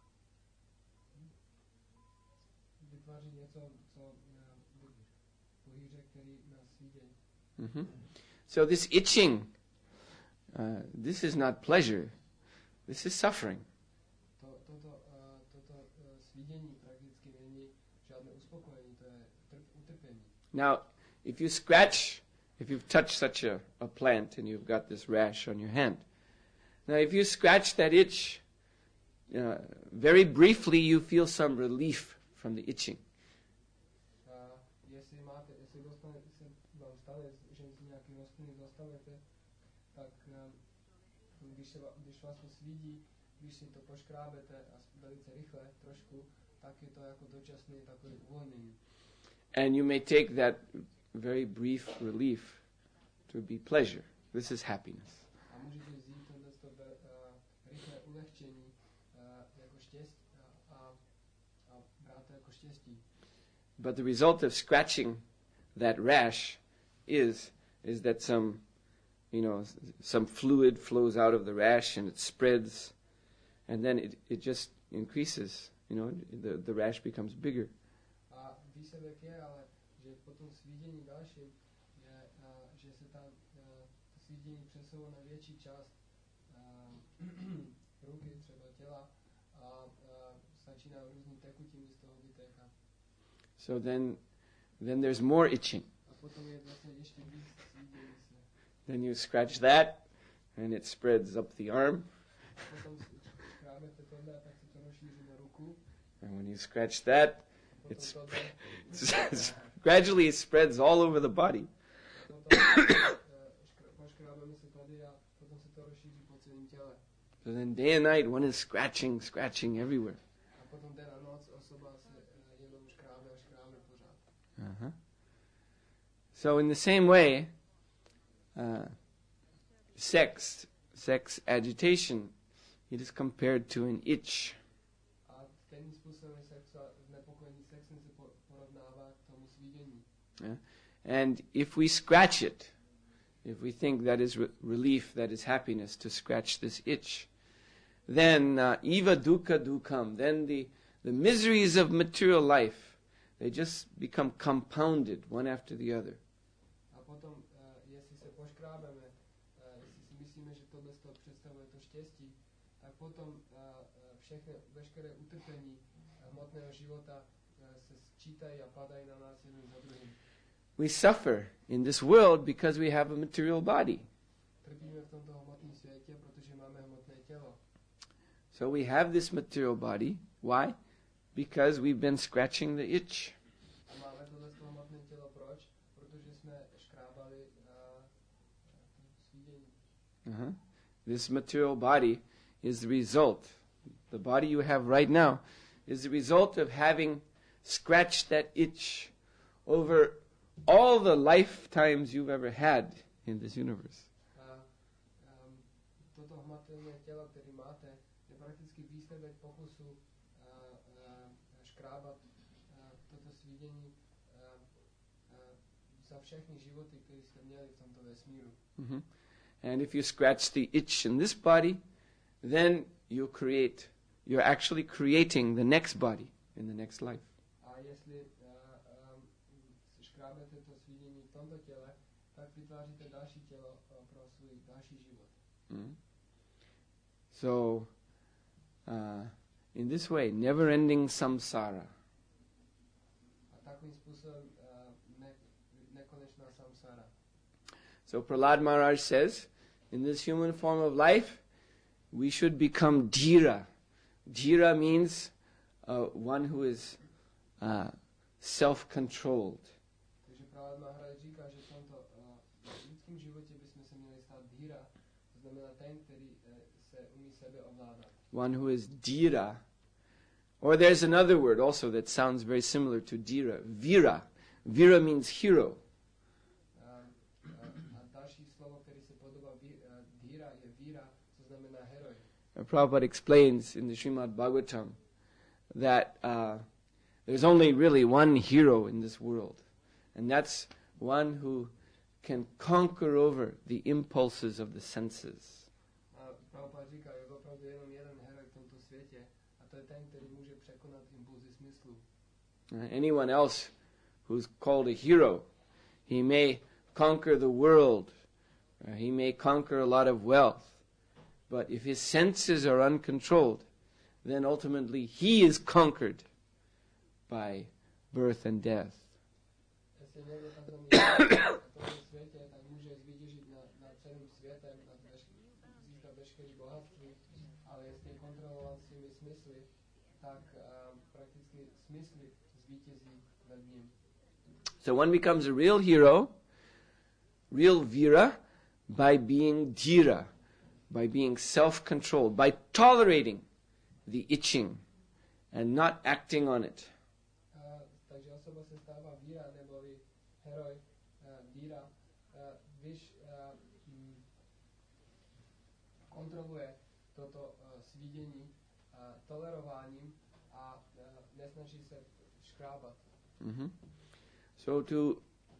vytváří něco, co uh, pohýře, který nás svídění. Mm-hmm. So this itching, uh, this is not pleasure. This is suffering. To, toto uh, toto uh, svídění prakticky není žádné uspokojení, to je trp, utrpení. Now, if you scratch, if you've touched such a, a plant and you've got this rash on your hand, now if you scratch that itch, uh, very briefly you feel some relief from the itching. Uh, jestli máte, jestli dostane, se vám stane, že si nějaký rostliny dostanete, tak um, když, se, když vás to svídí, když si to poškrábete a velice rychle, trošku, tak je to jako dočasný takový uvolnění. And you may take that very brief relief to be pleasure. This is happiness. A můžete vzít tohleto uh, rychlé ulehčení uh, jako štěstí a, a, a brát to jako štěstí. But the result of scratching that rash is is that some, you know, some fluid flows out of the rash and it spreads, and then it, it just increases. You know, the the rash becomes bigger. A výsledek je ale, že potom svídění další, je, uh, že se tam uh, svídění přesouvá na větší část uh, ruky, třeba těla, a uh, začíná různý tekutiny z toho vytékat. So then, then there's more itching. A potom je vlastně ještě víc svídění se. Then you scratch that, and it spreads up the arm. A potom škrábete tohle, tak se to rozšíří na ruku. And when you scratch that, it's, it's gradually it spreads all over the body. So then day and night one is scratching, scratching everywhere. Uh-huh. So in the same way, uh, sex, sex agitation, it is compared to an itch. Yeah. And if we scratch it, if we think that is re- relief, that is happiness, to scratch this itch, then uh, eva dukkha dukkam, then the, the miseries of material life, they just become compounded one after the other. hmotného života se sčítají a padají na nás jeden za druhým. We suffer in this world because we have a material body. Trpíme v tomto hmotném světě, protože máme hmotné tělo. So we have this material body. Why? Because we've been scratching the itch. A máme tohle hmotné tělo proč? Protože jsme škrábali uh, svídění. Uh-huh. This material body is the result. The body you have right now is the result of having scratched that itch over all the lifetimes you've ever had in this universe. A um, toto hmotné tělo, které máte, je prakticky výsledek pokusu uh, uh, škrábat uh, toto svídění uh, uh, za všechny životy, které jste měli v tomto vesmíru. Mm-hmm. And if you scratch the itch in this body, then you create, you're actually creating the next body in the next life. A jestli uh, um, škrábete to svídění v tomto těle, tak vytváříte další tělo uh, pro svůj další život. Mm-hmm. So, uh, in this way, never-ending samsara. A takovým způsobem uh, ne, nekonečná samsara. So Prahlad Maharaj says, in this human form of life, we should become dhira. Dhira means uh, one who is uh, self-controlled. Takže Prahlad Maharaj říká, že v tomto uh, lidském životě bychom se měli stát dhira, to znamená ten, který uh, se umí sebe ovládat. One who is dhira. Or there's another word also that sounds very similar to dhira, vira. Vira means hero. Uh, Prabhupada explains in the Srimad Bhagavatam that uh, there's only really one hero in this world, and that's one who can conquer over the impulses of the senses. Uh, anyone else who's called a hero, he may conquer the world, uh, he may conquer a lot of wealth, but if his senses are uncontrolled, then ultimately he is conquered by birth and death. So one becomes a real hero, real vira, by being dhira, by being self-controlled, by tolerating the itching and not acting on it. Mm-hmm. So to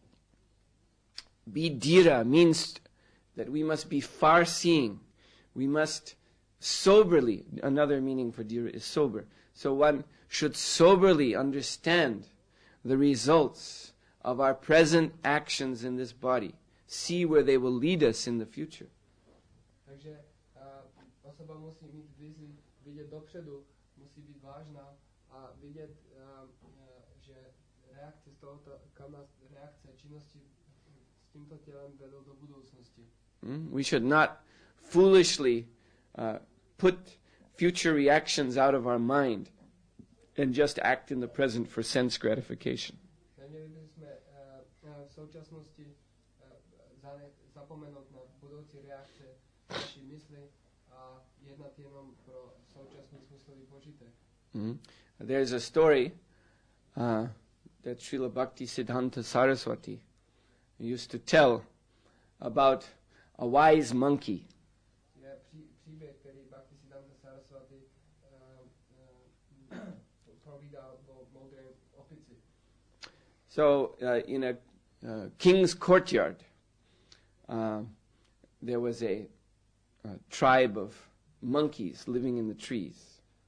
be dhira means that we must be far-seeing. We must soberly, another meaning for dhira is sober. So one should soberly understand the results of our present actions in this body. See where they will lead us in the future. Takže osoba musí mít vizi, vidět dopředu, musí být vážná a vidět, že reakce z tohoto, kam nás reakce činnosti s tímto tělem vedou do budoucnosti. Mm? We should not foolishly uh, put future reactions out of our mind and just act in the present for sense gratification. Neměli bychom uh, v současnosti uh, zapomenout na budoucí reakce naší mysli a jednat jenom pro současný smyslový požitek. Mm? There's a story uh, that Srila Bhakti Siddhanta Saraswati used to tell about a wise monkey. So, uh, in a uh, king's courtyard, uh, there was a, a tribe of monkeys living in the trees.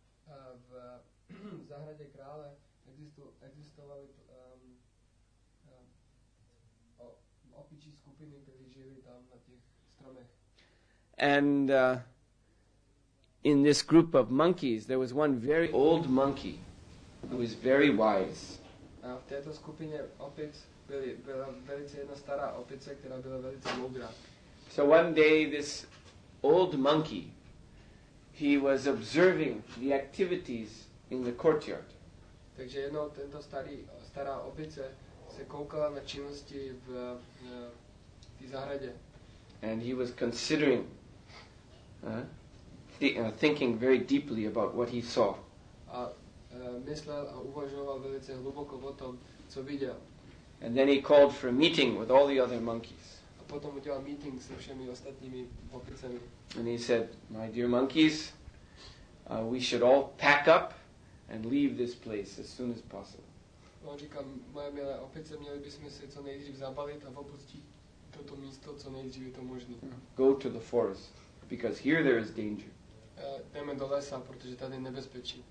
And uh, in this group of monkeys, there was one very old monkey who is very wise. A v této skupině opic byly, byla velice jedna stará opice, která byla velice moudrá. So one day this old monkey, he was observing the activities in the courtyard. Takže jednou tento starý, stará opice se koukala na činnosti v, v té zahradě. And he was considering, uh, th- uh, thinking very deeply about what he saw. A uh, myslel a uvažoval velice hluboko o tom, co viděl. And then he called for a meeting with all the other monkeys. A potom udělal meeting se všemi ostatními opicemi. And he said, my dear monkeys, uh, we should all pack up and leave this place as soon as possible. On říkal, moje milé opice, měli bychom se co nejdřív zabalit a opustit toto místo, co nejdřív je to možné. Go to the forest, because here there is danger. Uh, jdeme do lesa, protože tady je nebezpečí.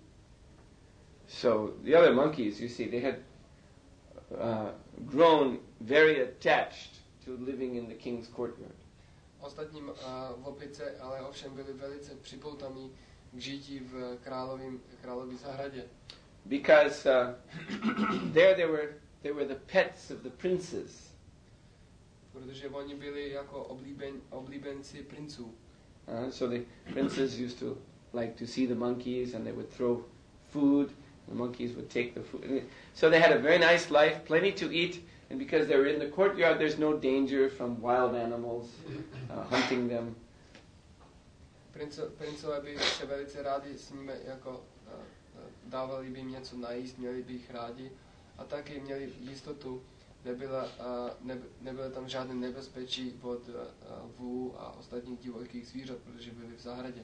So the other monkeys, you see, they had uh, grown very attached to living in the king's courtyard. Ostatním uh, opice ale ovšem byli velice připoutaní k žití v královým, králový zahradě. Because uh, there they were, they were the pets of the princes. Protože oni byli jako oblíben, oblíbenci princů. Uh, so the princes used to like to see the monkeys, and they would throw food. The monkeys would take the food. So they had a very nice life, plenty to eat, and because they were in the courtyard, there's no danger from wild animals uh, hunting them. Princo, princové by se velice rádi s nimi jako uh, dávali by jim něco najíst, měli by jich rádi a taky měli jistotu, nebyla, uh, ne, nebylo tam žádné nebezpečí od uh, vůl a ostatních divokých zvířat, protože byli v zahradě.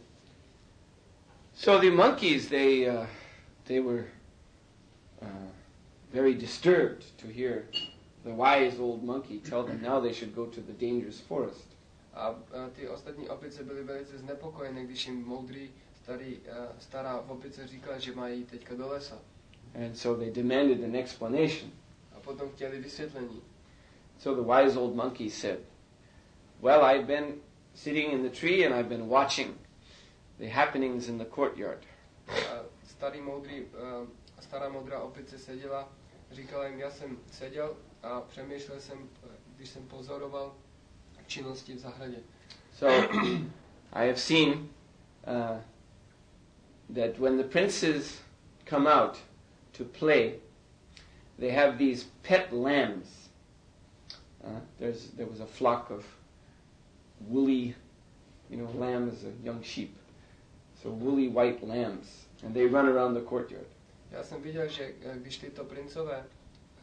So the monkeys, they uh, they were uh, very disturbed to hear the wise old monkey tell them now they should go to the dangerous forest. A, a ty ostatní opice byly velice znepokojené, když jim moudrý starý, uh, stará opice říkala, že mají teďka do lesa. And so they demanded an explanation. A potom chtěli vysvětlení. So the wise old monkey said, well, I've been sitting in the tree and I've been watching the happenings in the courtyard. A starý moudrý, uh, stará moudrá opice seděla, říkala jim, já jsem seděl a přemýšlel jsem, když jsem pozoroval činnosti v zahradě. So I have seen uh, that when the princes come out to play, they have these pet lambs. Uh, there's there was a flock of woolly, you know, lambs, a young sheep. So woolly white lambs, and they run around the courtyard. Já jsem viděl, že když tyto princové uh,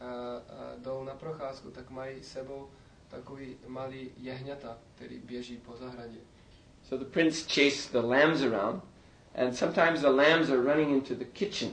uh, jdou na procházku, tak mají s sebou takový malý jehňata, který běží po zahradě. So the prince chased the lambs around, and sometimes the lambs are running into the kitchen.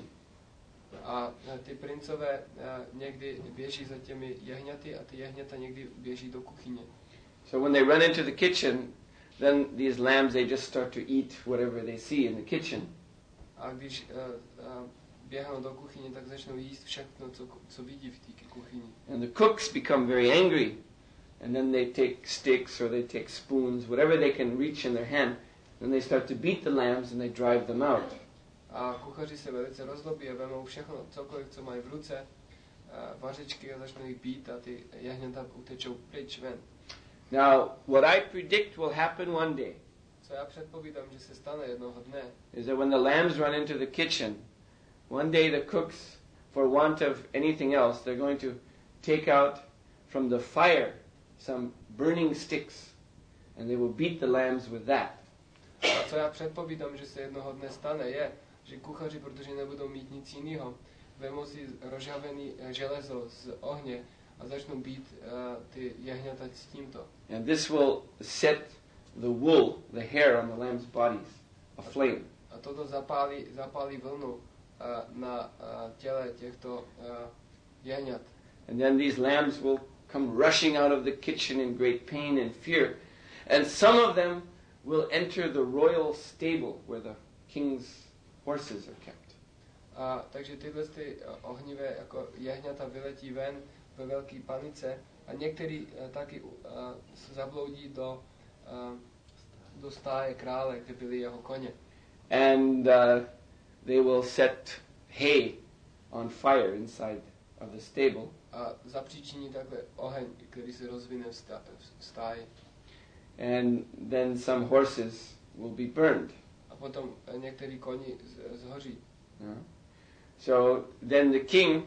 A ty princové uh, někdy běží za těmi jehňaty a ty jehňata někdy běží do kuchyně. So when they run into the kitchen, then these lambs, they just start to eat whatever they see in the kitchen. A když uh, uh, běhnou do kuchyně, tak začnou jíst všechno, co, co vidí v té kuchyni. And the cooks become very angry. And then they take sticks or they take spoons, whatever they can reach in their hand, and they start to beat the lambs and they drive them out. A kuchaři se velice rozlobí a vemou všechno, cokoliv, co mají v ruce, uh, vařičky a začnou jich bít a ty jehňata utečou pryč ven. Now, what I predict will happen one day Co já předpovídám, že se stane jednoho dne, is that when the lambs run into the kitchen, one day the cooks, for want of anything else, they're going to take out from the fire some burning sticks, and they will beat the lambs with that. A co já předpovídám, že se jednoho dne stane, je, že kuchaři, protože nebudou mít nic jiného, vemou si rozžhavený železo z ohně a začnou být uh, ty jehňata s tímto. And this will set the wool, the hair on the lambs' bodies, aflame. A toto zapálí, zapálí vlnu uh, na uh, těle těchto uh, jehňat. And then these lambs will come rushing out of the kitchen in great pain and fear. And some of them will enter the royal stable where the king's horses are kept. A takže tyhle ty uh, ohnivé jako jehňata vyletí ven ve velké panice a některý uh, taky uh, se zabloudí do, uh, do stáje krále, kde byly jeho koně. And uh, they will set hay on fire inside of the stable. A zapříčiní takhle oheň, který se rozvine v sta- v stáji. And then some horses will be burned. A potom některý koni z- zhoří. Uh, so then the king,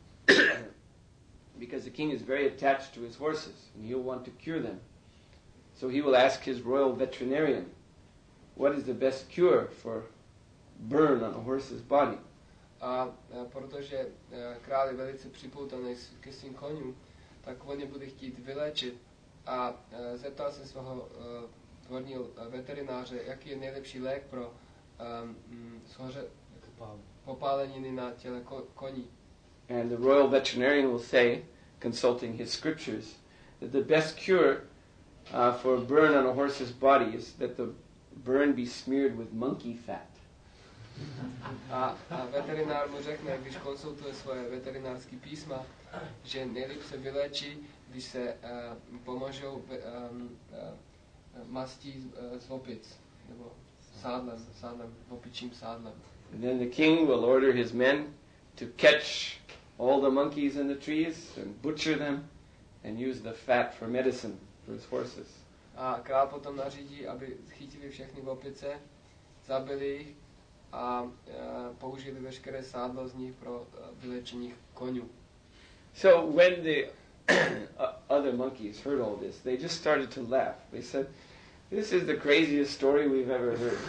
because the king is very attached to his horses, and he'll want to cure them. So he will ask his royal veterinarian, what is the best cure for burn on a horse's body? A, a protože a, král je velice připoutaný s- ke svým konům, tak on je bude chtít vyléčit. A, a zeptal se svého a, dvorního veterináře, jaký je nejlepší lék pro um, shoře, popáleniny na těle ko- koní. And the royal veterinarian will say, consulting his scriptures, that the best cure uh, for a burn on a horse's body is that the burn be smeared with monkey fat. A, a veterinár mu řekne, když konsultuje svoje veterinárské písma, že nejlíp se vyléčí, když se uh, pomožou um, uh, mastí uh, z opic, nebo sádlem, sádlem, opičím sádlem. And then the king will order his men to catch all the monkeys in the trees and butcher them and use the fat for medicine for his horses. A král potom nařídí, aby chytili všechny opice, zabili jich a uh, použili veškeré sádlo z nich pro uh, vylečení konňů. So when the other monkeys heard all this, they just started to laugh. They said, "This is the craziest story we've ever heard."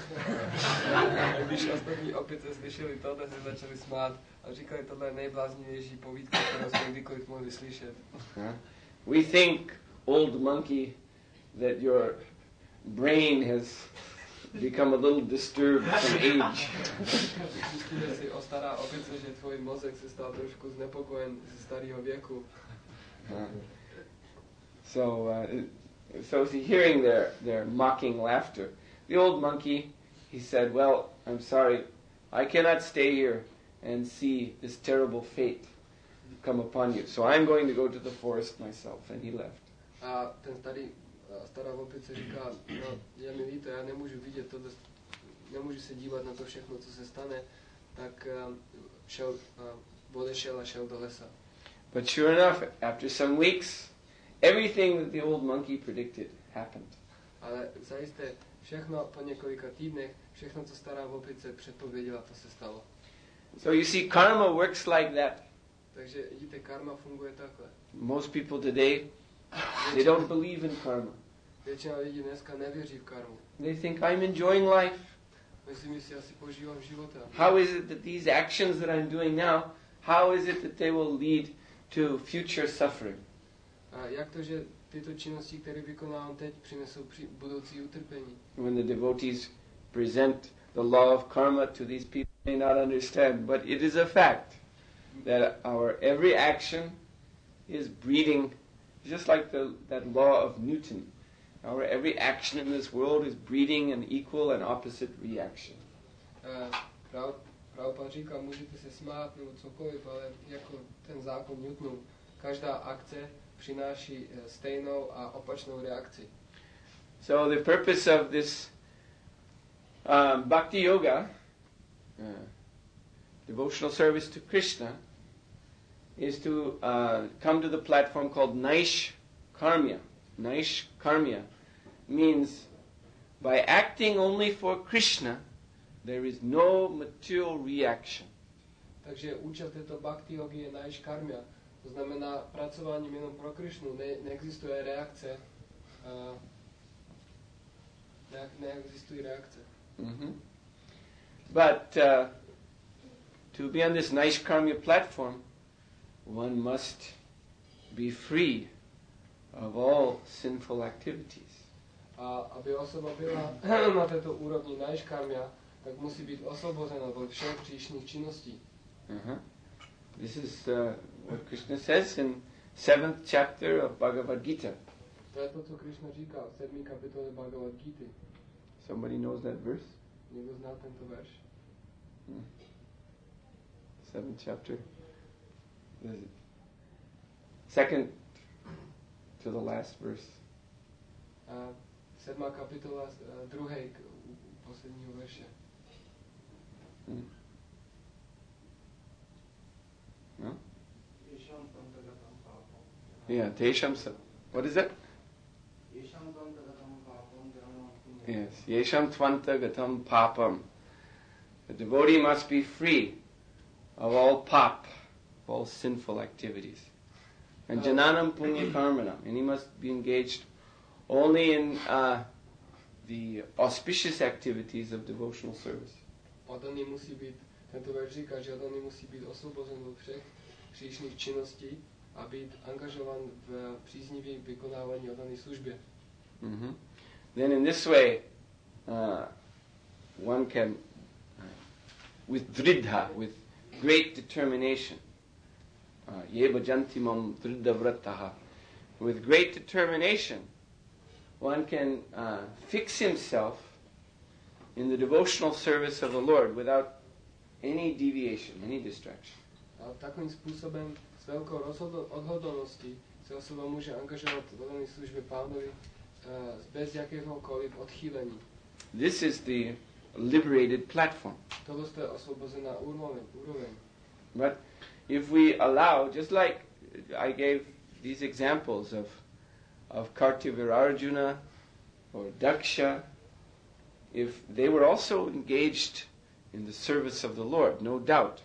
A když ostatní opice slyšeli tohle, se začali smát a říkali, tohle je nejbláznivější povídka, kterou jsme kdykoliv mohli slyšet. Huh? We think, old monkey, that your brain has become a little disturbed from age. Myslíme si o stará opice, že tvůj mozek se stal trošku znepokojen ze starého věku. Uh, so, uh, so see, hearing their, their mocking laughter, the old monkey, he said, "Well, I'm sorry, I cannot stay here and see this terrible fate come upon you. So I'm going to go to the forest myself." And he left. A ten starý, a stará opice říká, no, je mi líto, já nemůžu vidět tohle, nemůžu se dívat na to všechno, co se stane, tak um, šel, uh, odešel a šel do lesa. But sure enough, after some weeks, everything that the old monkey predicted happened. Ale zajisté všechno po několika týdnech, všechno, co stará opice předpověděla, to se stalo. So you see, karma works like that. Takže vidíte, karma funguje takhle. Most people today, they don't believe in karma. Většina lidí dneska nevěří v karmu. They think, I'm enjoying life. Myslím si, asi požívám života. How is it that these actions that I'm doing now, how is it that they will lead to future suffering? A jak to, že tyto činnosti, které vykonávám teď, přinesou při budoucí utrpení? When the devotees present the law of karma to these people, they may not understand, but it is a fact that our every action is breeding, just like the, that law of Newton. Our every action in this world is breeding an equal and opposite reaction. Uh, prav, Prabhupada říká, můžete se smát nebo cokoliv, ale jako ten zákon Newtonův, každá akce přináší uh, stejnou a opačnou reakci. So the purpose of this um, bhakti yoga, uh, devotional service to Krishna, is to uh, come to the platform called Naish Karmya. Naish Karmya means by acting only for Krishna, there is no material reaction. Takže účel této bhakti yogi je Naish Karmya. To znamená pracováním jenom pro Krishnu. Ne, neexistuje reakce. Uh, ne, neexistují reakce. Mm-hmm. But uh, to be on this Naish Karmya platform, one must be free of all sinful activities. A aby osoba byla na této úrovni Naish Karmya, tak musí být osvobozena od všech příšných činností. Uh-huh. This is uh, what Krishna says in seventh chapter of Bhagavad Gita. To je to, co Krishna říká v sedmé kapitole Bhagavad Gita. Somebody knows that verse? Někdo zná tento verš? Hmm. Seventh chapter. The second to the last verse. A sedmá kapitola, uh, druhý k u posledního verše. Hmm. Yeah, Tesham. What is that? Yes, Yesham Tvanta Gatam Papam. The devotee must be free of all pap, of all sinful activities. And Jananam Punya Karmanam. And he must be engaged only in uh, the auspicious activities of devotional service. Oddaný musí být, tento verš říká, že oddaný musí být osvobozen od všech příšných činností a být angažovan v příznivém vykonávání oddané službě. Mm-hmm. Then in this way, uh, one can, uh, with dridha, with great determination, ye bhajantimam dridha vrataha, with great determination, one can uh, fix himself in the devotional service of the Lord without any deviation, any distraction. A takovým způsobem s velkou odhodlností se osoba může angažovat v oddané službě Pánovi bez jakéhokoliv odchýlení. This is the liberated platform. Toto je osvobozená úroveň, úroveň. But if we allow, just like I gave these examples of of Kartivirarjuna or Daksha, if they were also engaged in the service of the Lord, no doubt,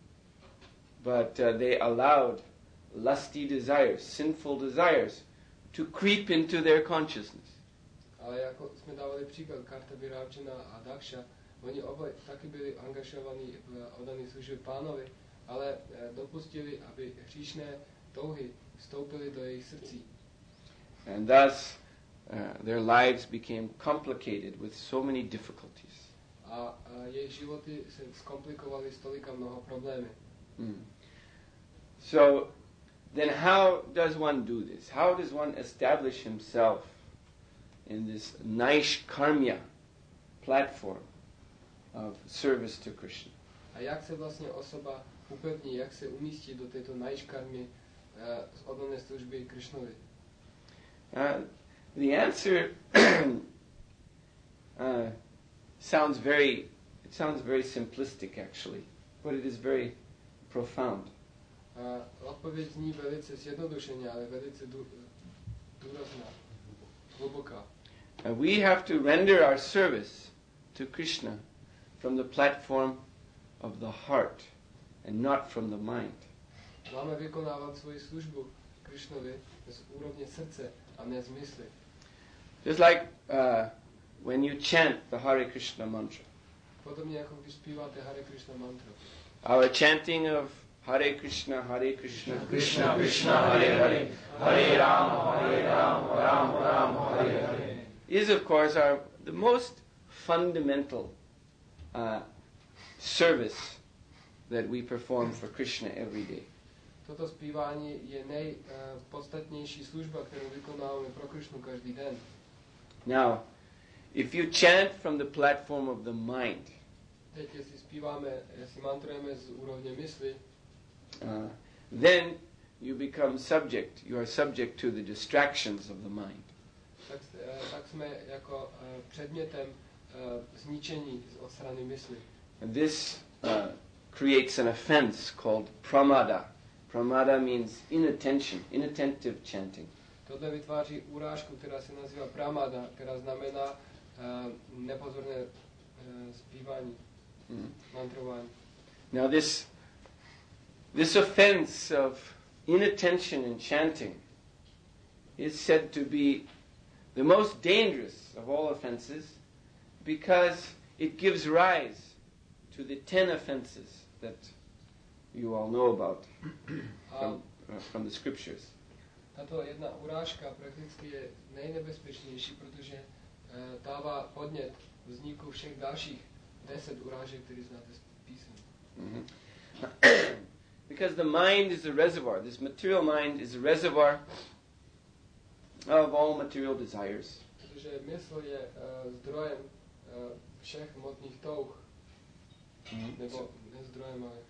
but uh, they allowed lusty desires, sinful desires, to creep into their consciousness. Ale jako jsme dávali příklad Kartivirarjuna a Daksha, oni oba taky byli angažovaní v oddané službě Pánovi, ale dopustili, aby hříšné touhy vstoupily do jejich srdcí. And thus uh, their lives became complicated with so many difficulties. A, a jejich životy se zkomplikovaly s tolika mnoho problémy. Mm. So then how does one do this? How does one establish himself in this Naishkarmya platform of service to Krishna? A jak se vlastně osoba upevní, jak se umístí do této Naishkarmy uh, z oddané služby Krishnovi? Uh, the answer uh, sounds very, it sounds very simplistic actually, but it is very profound. Uh, odpověď zní velice zjednodušeně, ale velice dů, důrazná, hluboká. Uh, we have to render our service to Krishna from the platform of the heart and not from the mind. Máme vykonávat svoji službu Krishnovi z úrovně srdce a ne z mysli. Just like uh, when you chant the Hare Krishna mantra. Podobně jako když zpíváte Hare Krishna mantra. Our chanting of Hare Krishna, Hare Krishna, Krishna Krishna, Hare Hare, Hare Rama, Hare Rama, Rama Rama, Hare Hare, is of course our the most fundamental uh, service that we perform for Krishna every day. Toto zpívání je nejpodstatnější služba, kterou vykonáváme pro Krishnu každý den. Now, if you chant from the platform of the mind, teď jestli zpíváme, jestli mantrujeme z úrovně mysli, uh, then you become subject, you are subject to the distractions of the mind. tak, tak jsme jako uh, předmětem uh, zničení od strany mysli. And this uh, creates an offense called pramada. Pramada means inattention, inattentive chanting. Tohle vytváří urážku, která se nazývá pramada, která znamená uh, nepozorné uh, zpívání, Mm. mantrování. Now this this offense of inattention in chanting is said to be the most dangerous of all offenses because it gives rise to the ten offenses that you all know about from, uh, from the scriptures. Tato jedna urážka prakticky je nejnebezpečnější, protože uh, dává podnět vzniku všech dalších deset urážek, které znáte z písem. Mm-hmm. Because the mind is a reservoir, this material mind is a reservoir of all material desires. Protože mysl je uh, zdrojem uh, všech hmotných touh. Mm-hmm. Nebo ne zdrojem, ale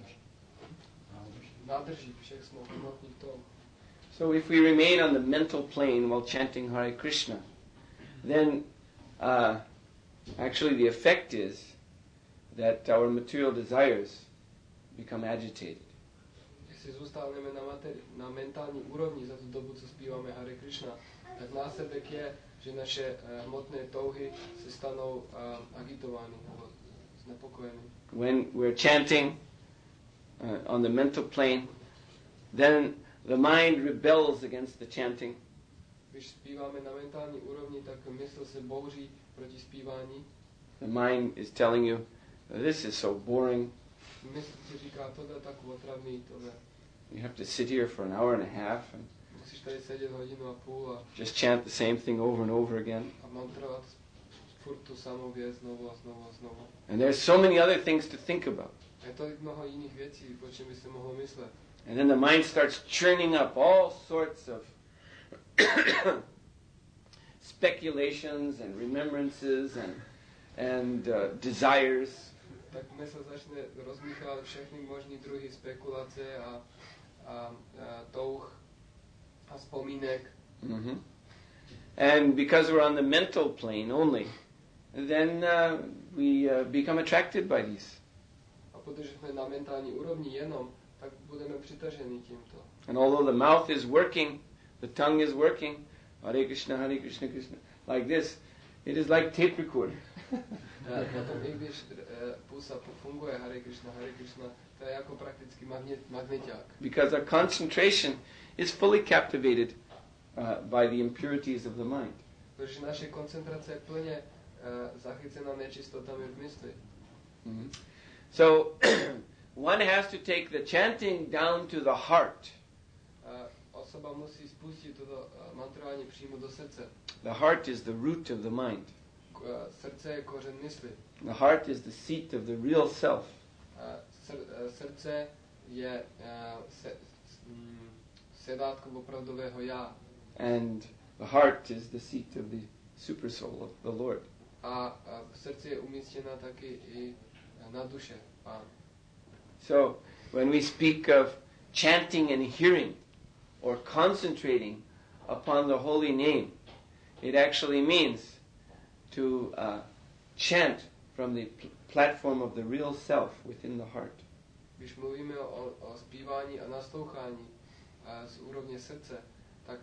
nádrží všech hmotných touh. So if we remain on the mental plane while chanting Hare Krishna, then uh, actually the effect is that our material desires become agitated. si zůstaneme na, materi- na mentální úrovni za tu dobu, co zpíváme Hare Krishna, tak následek je, že naše uh, hmotné touhy se stanou uh, agitovány nebo znepokojeny. When we're chanting uh, on the mental plane, then the mind rebels against the chanting. Když zpíváme na mentální úrovni, tak mysl se bouří proti zpívání. The mind is telling you, this is so boring. Mysl si říká, tohle je tak otravný, tohle. You have to sit here for an hour and a half and Musíš tady sedět hodinu a půl a, just chant the same thing over and over again. a mantrovat furt tu samou věc znovu a znovu a znovu. And there's so many other things to think about. A je tolik mnoho jiných věcí, o čem by se mohlo myslet. And then the mind starts churning up all sorts of speculations and remembrances and and uh, desires. Tak mysl začne rozmíchávat všechny možný druhy spekulace a, a, a touh a vzpomínek. Mm-hmm. And because we're on the mental plane only, then uh, we uh, become attracted by these. A protože jsme na mentální úrovni jenom, tak budeme přitaženi tímto. And although the mouth is working, the tongue is working, Hare Krishna, Hare Krishna, Krishna, like this, it is like tape recorder. A potom i když uh, pusa funguje Hare Krishna, Hare Krishna, to je jako prakticky magnet, magneťák. Because our concentration is fully captivated uh, by the impurities of the mind. Protože naše koncentrace je plně uh, zachycena nečistotami v mysli. Mm-hmm. So one has to take the chanting down to the heart. Uh, osoba musí spustit toto uh, mantrování přímo do srdce. The heart is the root of the mind. Uh, srdce je kořen mysli. The heart is the seat of the real self. Uh, sr, uh, srdce je uh, se, um, sedátko opravdového já. And the heart is the seat of the supersoul of the Lord. A, a v srdci je umístěna taky i na duše Pán. So when we speak of chanting and hearing or concentrating upon the holy name, it actually means to uh, chant from the pl- platform of the real self within the heart. Když mluvíme o, o zpívání a naslouchání a z úrovně srdce, tak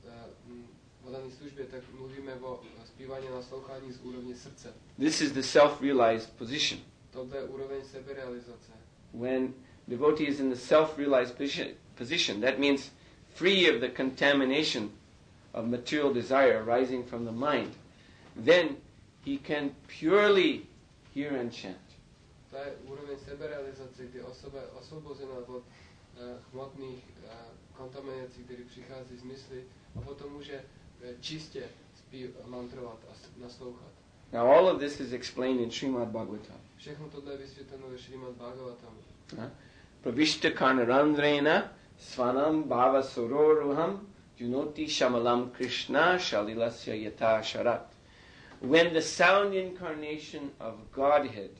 v dané službě, tak mluvíme o zpívání a naslouchání z úrovně srdce. This is the self-realized position. Tohle je úroveň seberealizace. When devotee is in the self-realized position, that means free of the contamination of material desire arising from the mind, then he can purely hear and chant. To je úroveň seberealizace, kdy osoba je osvobozená od uh, hmotných uh, kontaminací, které přichází z mysli, a potom může uh, čistě zpív, mantrovat a naslouchat. Now all of this is explained in Srimad Bhagavatam. Všechno tohle je vysvětleno ve Srimad Bhagavatam. Pravishta karnarandrena svanam bhava sororuham junoti shamalam krishna shalilasya yata sharat. When the sound incarnation of Godhead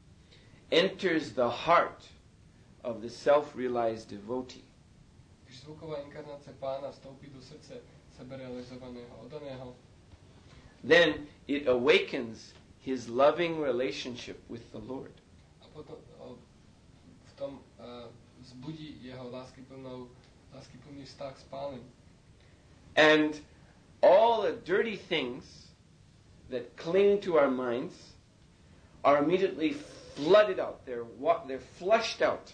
enters the heart of the self-realized devotee, když zvuková inkarnace Pána vstoupí do srdce seberealizovaného, oddaného, then it awakens his loving relationship with the Lord. A potom o, v tom uh, vzbudí jeho láskyplnou, láskyplný vztah s Pánem. And all the dirty things that cling to our minds are immediately flooded out. They're wa- they're flushed out.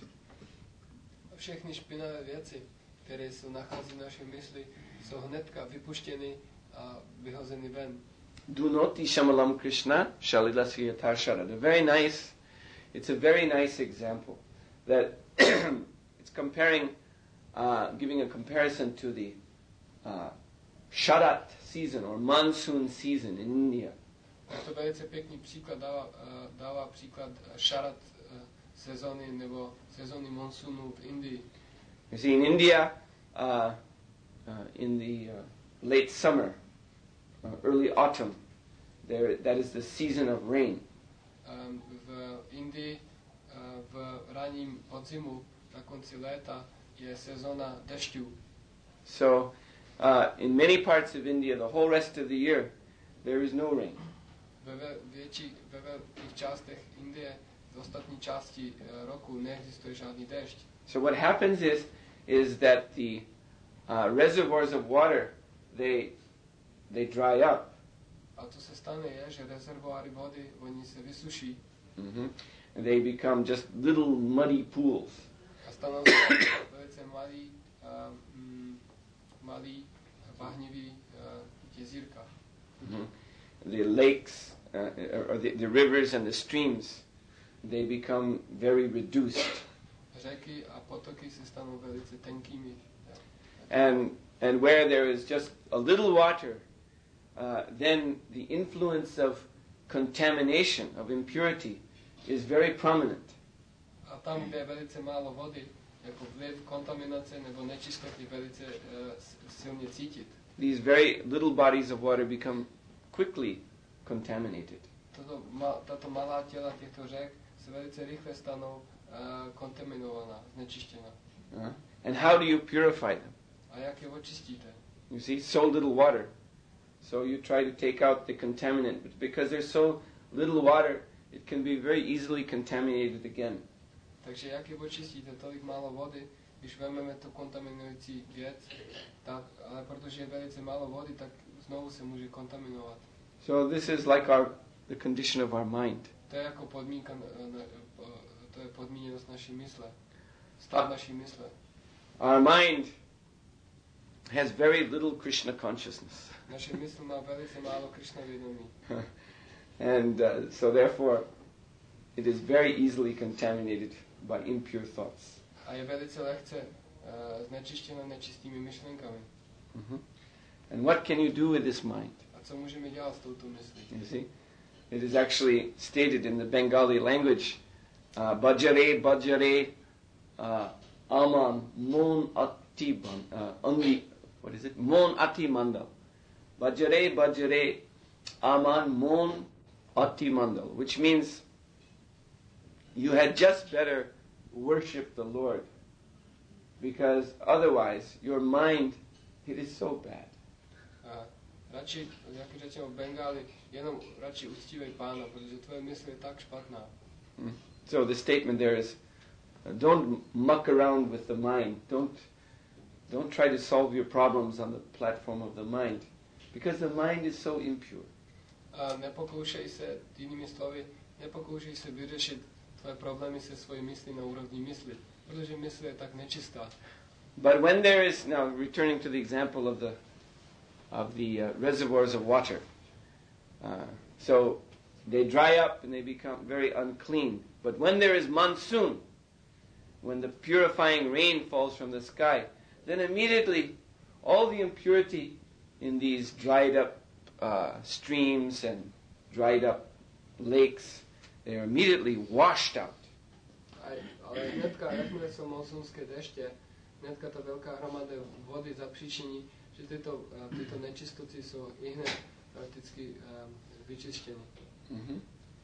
A všechny špinavé věci, které jsou nachází v naší mysli, jsou hnedka vypuštěny a vyhozeny ven. Dunoti shamalam Krishna shalilasya yata sharat. A very nice, it's a very nice example that it's comparing, uh, giving a comparison to the uh, sharat season or monsoon season in India. A to velice pěkný příklad dává, uh, dává příklad šarat uh, sezóny nebo sezóny monsunu v Indii. You see, in India, uh, uh, in the uh, late summer, uh, early autumn, there that is the season of rain. Um, v Indii uh, v ranním podzimu na konci léta je sezóna dešťů. So, uh, in many parts of India, the whole rest of the year, there is no rain. Ve, ve, větší, ve velkých částech Indie, v ostatní části uh, roku neexistuje žádný déšť. So what happens is, is that the uh, reservoirs of water, they, they dry up. A co se stane je, že rezervoáry vody, oni se vysuší. Mm-hmm. And they become just little muddy pools. A stanou se velice malý, uh, mm, malý, bahnivý uh, jezírka. Mm-hmm. The lakes, uh, or the, the rivers and the streams, they become very reduced. Řeky a potoky se stanou velice tenkými. And and where there is just a little water, uh, then the influence of contamination, of impurity, is very prominent. A tam, kde je velice málo vody, jako vliv kontaminace nebo nečistoty velice uh, silně cítit. These very little bodies of water become quickly contaminated. Toto, ma, tato malá těla těchto řek se velice rychle stanou uh, kontaminovaná, znečištěná. Uh, and how do you purify them? A jak je očistíte? You see, so little water. So you try to take out the contaminant, but because there's so little water, it can be very easily contaminated again. Takže jak je očistíte tolik málo vody, když vezmeme tu kontaminující věc, tak, ale protože je velice málo vody, tak znovu se může kontaminovat. So this is like our the condition of our mind. To je jako podmínka, to je podmíněnost naší mysle. Stav naší mysle. Our mind has very little Krishna consciousness. Naše mysl má velice málo Krishna vědomí. And uh, so therefore it is very easily contaminated by impure thoughts. A je velice lehce uh, znečištěna nečistými myšlenkami. Mm-hmm. And what can you do with this mind? A co můžeme dělat s touto myslí? You see, it is actually stated in the Bengali language, uh, bajare bajare uh, aman mon ati ban uh, only what is it mon ati mandal bajare bajare aman mon ati mandal, which means you had just better worship the Lord, because otherwise your mind, it is so bad. A radši, jak řečeno v Bengáli, jenom radši uctívej Pána, protože tvoje mysl je tak špatná. Mm. So the statement there is, uh, don't muck around with the mind. Don't don't try to solve your problems on the platform of the mind, because the mind is so impure. A nepokoušej se, jinými slovy, nepokoušej se vyřešit tvoje problémy se svojí myslí na úrovni mysli, protože mysl je tak nečistá. But when there is, now returning to the example of the of the uh, reservoirs of water, uh, so they dry up and they become very unclean. But when there is monsoon, when the purifying rain falls from the sky, then immediately all the impurity in these dried up uh, streams and dried up lakes, they are immediately washed out. Ale hnedka, jakmile jsou monsunské deště, hnedka ta velká hromada vody zapříčiní, že tyto, uh, tyto nečistoty jsou i hned prakticky um, vyčištěny. Mm-hmm.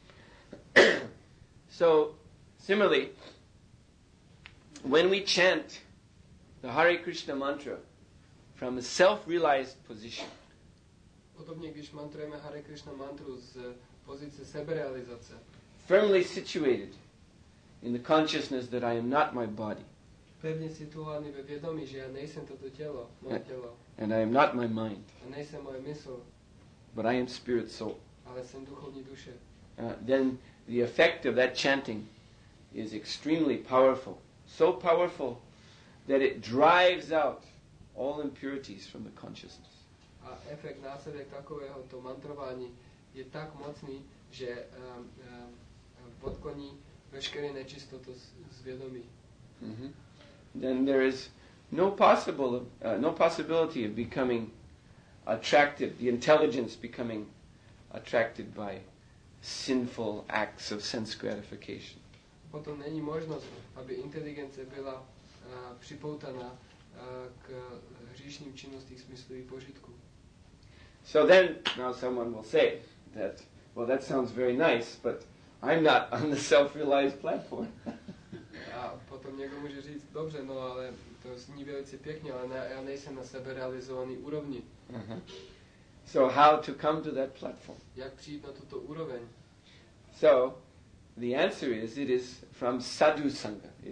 So, similarly, when we chant the Hare Krishna mantra from a self-realized position, Podobně, když mantrujeme Hare Krishna mantru z pozice seberealizace, firmly situated in the consciousness that I am not my body, pevně situovaný ve vědomí, že já nejsem toto tělo, moje tělo, and I am not my mind, a nejsem moje mysl, but I am spirit soul, ale jsem duchovní duše, uh, then the effect of that chanting is extremely powerful. So powerful that it drives out all impurities from the consciousness. a efekt, následek takového to mantrování je tak mocný, že um, um, odkloní veškeré nečistotu z, z vědomí. Mm-hmm. Then there is no possible, uh, no possibility of becoming attracted, the intelligence becoming attracted by sinful acts of sense gratification. Potom není možnost, aby inteligence byla uh, připoutaná uh, k hříšným činnostím smyslu i požitku. So then, now someone will say that, well, that sounds very nice, but I'm not on the self-realized platform. A potom někdo může říct, dobře, no ale to zní velice pěkně, ale ne, já nejsem na sebe realizovaný úrovni. Uh-huh. So how to come to that platform? Jak přijít na tuto úroveň? So the answer is, it is from sadhu sangha. It is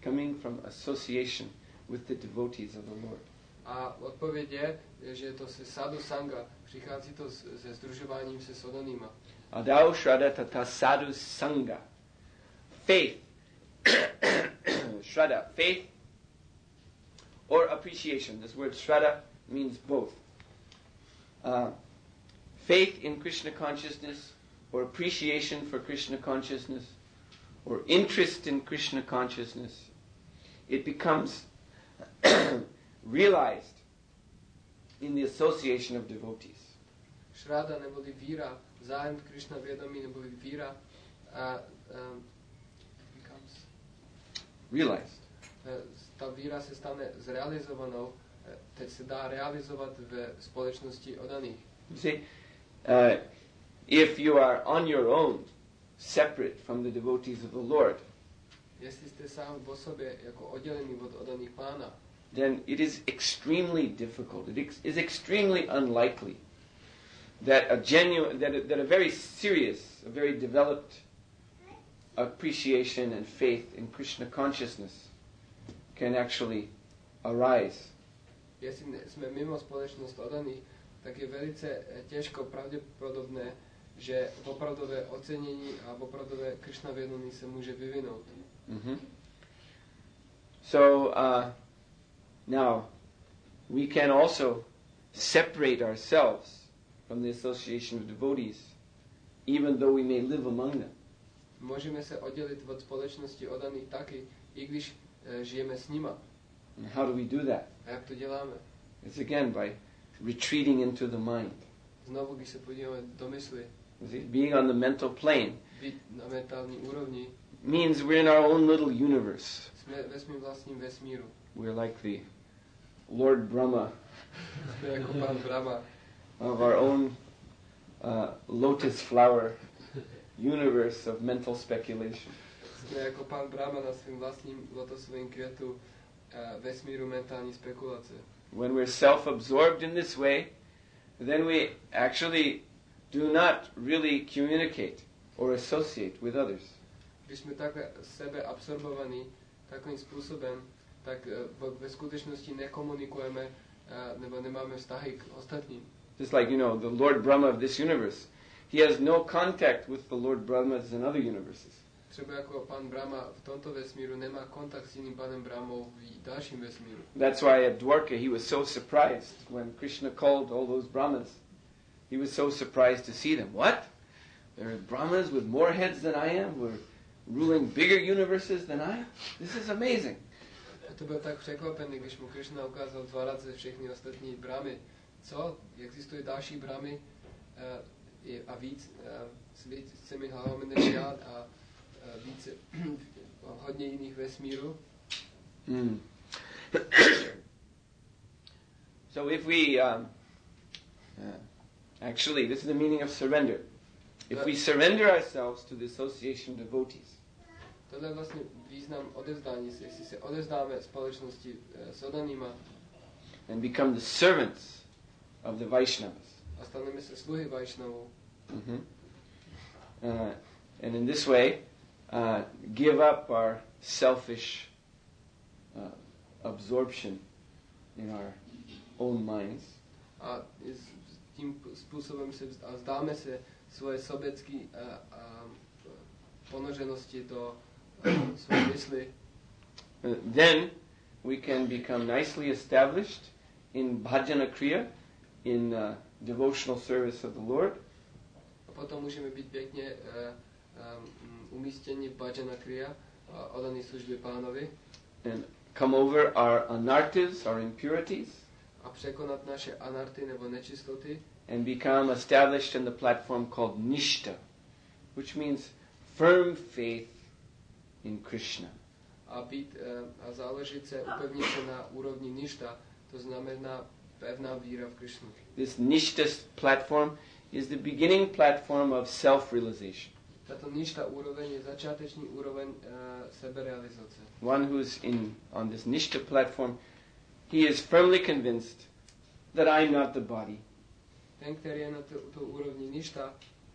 coming from association with the devotees of the Lord. A odpověď je, že je to se sadhu sanga, přichází to se sdružováním se s odanýma. Adau Shraddha Tata Sadhu Sangha. Faith. Shraddha, faith or appreciation. This word Shraddha means both. Uh, faith in Krishna consciousness or appreciation for Krishna consciousness or interest in Krishna consciousness. It becomes realized in the association of devotees. Shraddha neboli víra, zájem v Krishna vědomí neboli víra a um, becomes Realized. ta víra se stane zrealizovanou, teď se dá realizovat ve společnosti odaných. You see, uh, if you are on your own, separate from the devotees of the Lord, Jestli jste sám o sobě jako oddělený od odaných Pána, then it is extremely difficult. It ex- is extremely unlikely that a genuine, that a, that a very serious, a very developed appreciation and faith in Krishna consciousness can actually arise. jestli ne- jsme mimo společnost odaných, tak je velice eh, těžko pravděpodobné, že opravdové ocenění a opravdové Krishna vědomí se může vyvinout. Mm-hmm. So uh, now we can also separate ourselves from the association of devotees, even though we may live among them. Můžeme se oddělit od společnosti odaných taky, i když eh, žijeme s nima. And how do we do that? A jak to děláme? It's again by retreating into the mind. Znovu, když se podíváme do mysli, You see, being on the mental plane být na mentální úrovni, means we're in our own little universe. jsme ve svým vlastním vesmíru. We're like the Lord Brahma Jsme jako Pán Brahma of our own uh, lotus flower universe of mental speculation. Jsme jako Pán Brahma na svým vlastním lotosovým květu uh, vesmíru mentální spekulace. When we're self-absorbed in this way, then we actually do not really communicate or associate with others. Když jsme takhle sebe absorbovaní takovým způsobem, tak uh, ve skutečnosti nekomunikujeme uh, nebo nemáme vztahy k ostatním. Just like, you know, the Lord Brahma of this universe. He has no contact with the Lord Brahmas in other universes. Třeba jako Pán Brahma v tomto vesmíru nemá kontakt s jiným Pánem Brahmou v dalším vesmíru. That's why at Dwarka he was so surprised when Krishna called all those Brahmas. He was so surprised to see them. What? There are Brahmas with more heads than I am? We're ruling bigger universes than I? This is amazing. A to byl tak překvapený, když mu Krishna ukázal Dvaradze všechny ostatní Brahmy. Co? Existují další Brahmy uh, a víc uh, s vícemi hlavami než já a uh, více, hodně jiných vesmírů. Mm. So if we, um, uh, actually, this is the meaning of surrender. If we surrender ourselves to the association of devotees, Tohle je vlastně význam odevzdání se. Jestli se odevzdáme společnosti uh, s odanýma and become the servants of the Vaishnavas. a staneme se sluhy Vaishnavů, Mm-hmm. Uh, and in this way, uh, give up our selfish uh, absorption in our own minds, a s tím způsobem se vz- a vzdáme se svoje sobecké a, a ponořenosti do a, své mysli, uh, then we can become nicely established in bhajana kriya, in uh, devotional service of the Lord, a potom můžeme být pěkně uh, um, umístěni v bhajana kriya a oddaný službě Pánovi and come over our anarthas, our impurities, a překonat naše anarty nebo nečistoty and become established in the platform called Nishta, which means firm faith in Krishna. a být uh, a založit se, upevnit se na úrovni ništa, to znamená pevná víra v Krishnu. This Nishta platform is the beginning platform of self-realization. Tato ništa úroveň je začáteční úroveň uh, seberealizace. One who's in on this Nishta platform, he is firmly convinced that I'm not the body. Ten, který je na tu, tu úrovni ništa,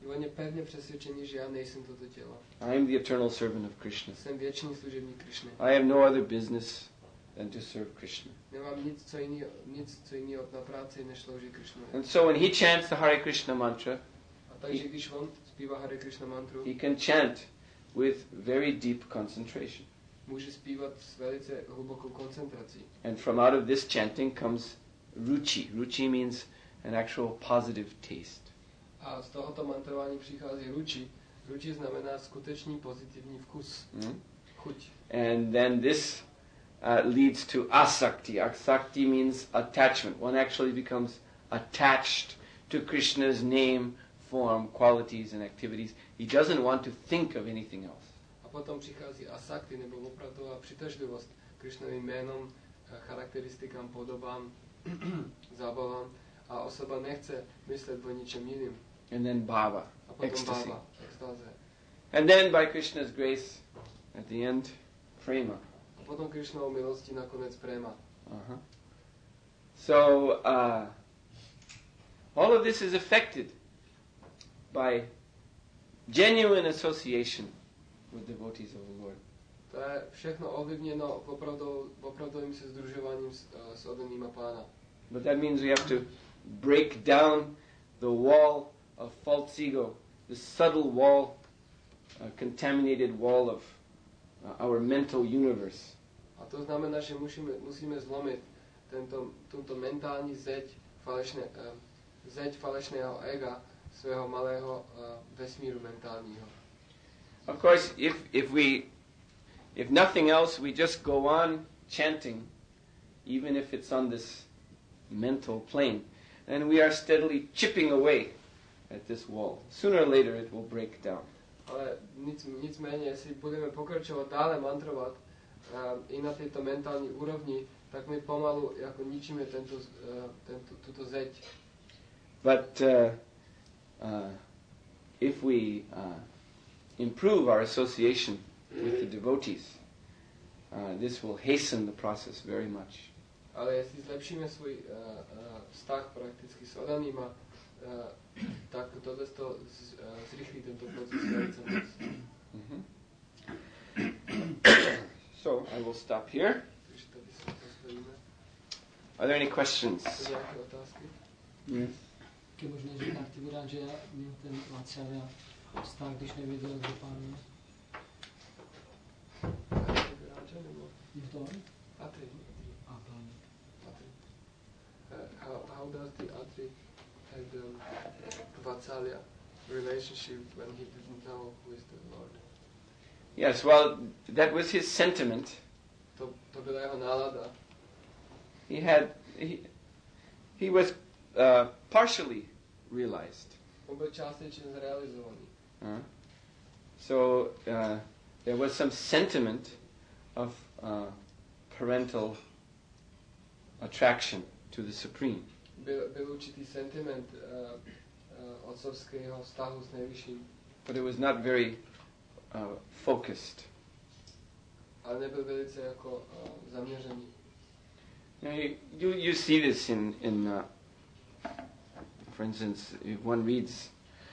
On je pevně přesvědčený, že já nejsem toto tělo. I am the eternal servant of Krishna. Jsem věčný služebník Krishny. I have no other business than to serve Krishna. Nemám nic co jiného, nic co jiného na práci, než sloužit Krishnovi. And so when he chants the Hare Krishna mantra, A takže když on zpívá Hare Krishna mantru, he can chant with very deep concentration. může zpívat s velice hlubokou koncentrací. And from out of this chanting comes ruchi. Ruchi means an actual positive taste. A z tohoto mantrování přichází ruči. Ruči znamená skutečný pozitivní vkus. Mm? Chuť. And then this uh, leads to asakti. Asakti means attachment. One actually becomes attached to Krishna's name, form, qualities and activities. He doesn't want to think of anything else. A potom přichází asakti, nebo opravdová přitažlivost Krishnovým jménom, charakteristikám, podobám, zábavám. A osoba nechce myslet o ničem jiným. And then bhava, A potom ecstasy. bhava, extáze. And then by Krishna's grace, at the end, prema. A potom Krishnovou milostí nakonec prema. Uh-huh. So, uh, all of this is affected by genuine association with devotees of the Lord. To je všechno ovlivněno opravdu, opravdovým se združováním s, uh, s oddanýma Pána. But that means we have to break down the wall of false ego, the subtle wall, uh, contaminated wall of uh, our mental universe. A to znamená, že musíme, musíme zlomit tento, tuto mentální zeď, falešné, uh, zeď falešného ega, svého malého uh, vesmíru mentálního. Of course, if, if we, if nothing else, we just go on chanting, even if it's on this mental plane, and we are steadily chipping away at this wall. Sooner or later it will break down. Ale nic, nicméně, jestli budeme pokračovat dále mantrovat uh, i na této mentální úrovni, tak my pomalu jako ničíme tento, uh, tento, tuto zeď. But uh, uh, if we uh, improve our association with the devotees, uh, this will hasten the process very much. Ale jestli zlepšíme svůj uh, uh, vztah prakticky s oddanýma, uh, tak tohle to z, uh, zrychlí tento proces velice moc. Mm-hmm. So I will stop here. Takže tady se postavíme. Are there any questions? Jsou nějaké otázky? Yes. Je možné, že Kartivirán, že měl ten Václav vztah, když nevěděl, kdo Pán je? Kartiviránča nebo Je to on? Atri? A Pán. Atri. Uh, how, how does the Atri and um, Vatsalya relationship when he didn't know who is the Lord? Yes, well, that was his sentiment. To, to byla jeho nálada. He had, he, he was uh, partially realized. On byl částečně zrealizovaný. Uh, so uh, there was some sentiment of uh, parental attraction to the Supreme. Byl, byl určitý sentiment uh, uh, otcovského vztahu s nejvyšším, But it was not very uh, focused. ale nebyl velice jako uh, zaměřený. You, know, you, you, you see this in, in uh, for instance, if one reads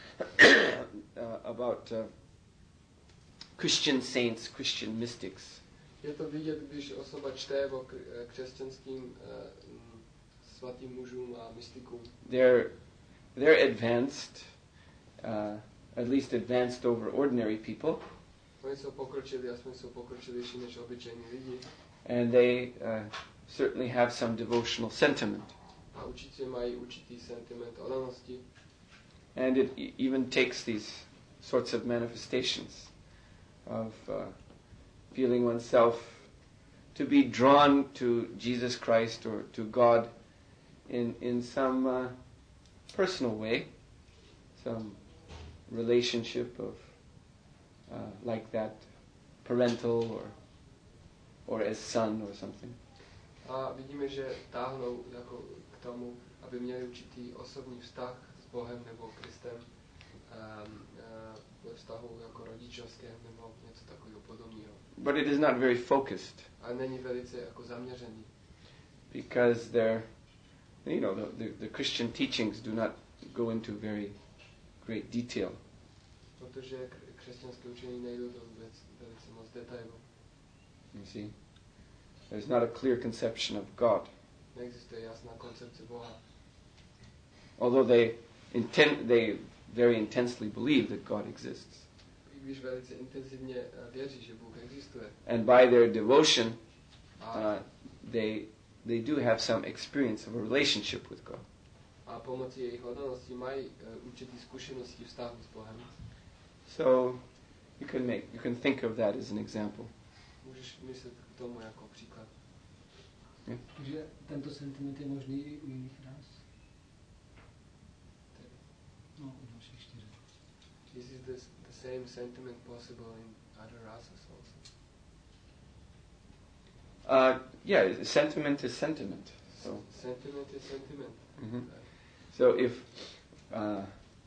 uh, about uh, Christian saints, Christian mystics. Je to vidět, když osoba čte o kr- křesťanským uh, svatým mužům a mystikům. They're, they're advanced, uh, at least advanced over ordinary people, Oni jsou pokročili, aspoň jsou pokročilejší než obyčejní lidi. and they uh, certainly have some devotional sentiment. A určitě mají určitý sentiment oddanosti. And it e- even takes these sorts of manifestations of uh, feeling oneself to be drawn to Jesus Christ or to God in, in some uh, personal way, some relationship of uh, like that, parental or or as son or something. A vidíme, že táhnou jako k tomu, aby měli určitý osobní vztah s Bohem nebo Kristem um, uh, ve vztahu jako rodičovském nebo něco takového podobného. But it is not very focused Ale není velice jako zaměřený. because they're, you know, the, the, the Christian teachings do not go into very great detail. Protože kr- křesťanské učení nejdou do vůbec velice moc detailů. You see? There's not a clear conception of God. Neexistuje jasná koncepce Boha. Although they inten- they very intensely believe that God exists. I když velice intenzivně eh, věří, že Bůh existuje. And by their devotion, A, uh, they they do have some experience of a relationship with God. a pomocí jejich oddanosti mají uh, určitý zkušenosti vztahu s Bohem. So you can make you can think of that as an example. Můžeš myslet k tomu jako příklad. Takže tento sentiment je možný i u jiných ras? No, u dalších čtyř. Is it the, the same sentiment possible in other races also? Uh, yeah, sentiment is sentiment. So, Sentiment is sentiment. mhm. Right. so if uh,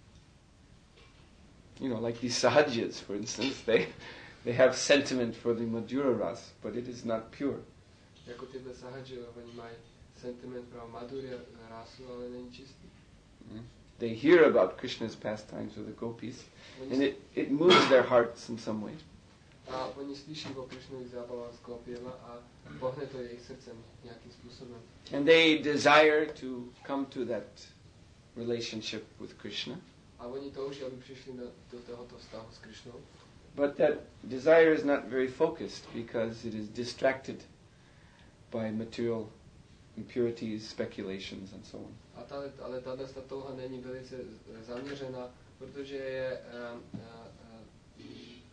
you know, like these sahajyas, for instance, they they have sentiment for the Madhura ras, but it is not pure. Jako tyhle sahajové, oni mají sentiment pro Madhurya rasu, ale není čistý. Mm. They hear about Krishna's pastimes with the gopis, Oni, and it, it moves their hearts in some way. a oni slyší o Krishnových zábavách s gopěma a pohne to jejich srdcem nějakým způsobem. And they desire to come to that relationship with Krishna, A oni touží, aby přišli do, do tohoto vztahu s Krishnou. but that desire is not very focused because it is distracted by material impurities, speculations, and so on. A ta, ale tato ta touha není velice zaměřená, protože je uh, uh, uh,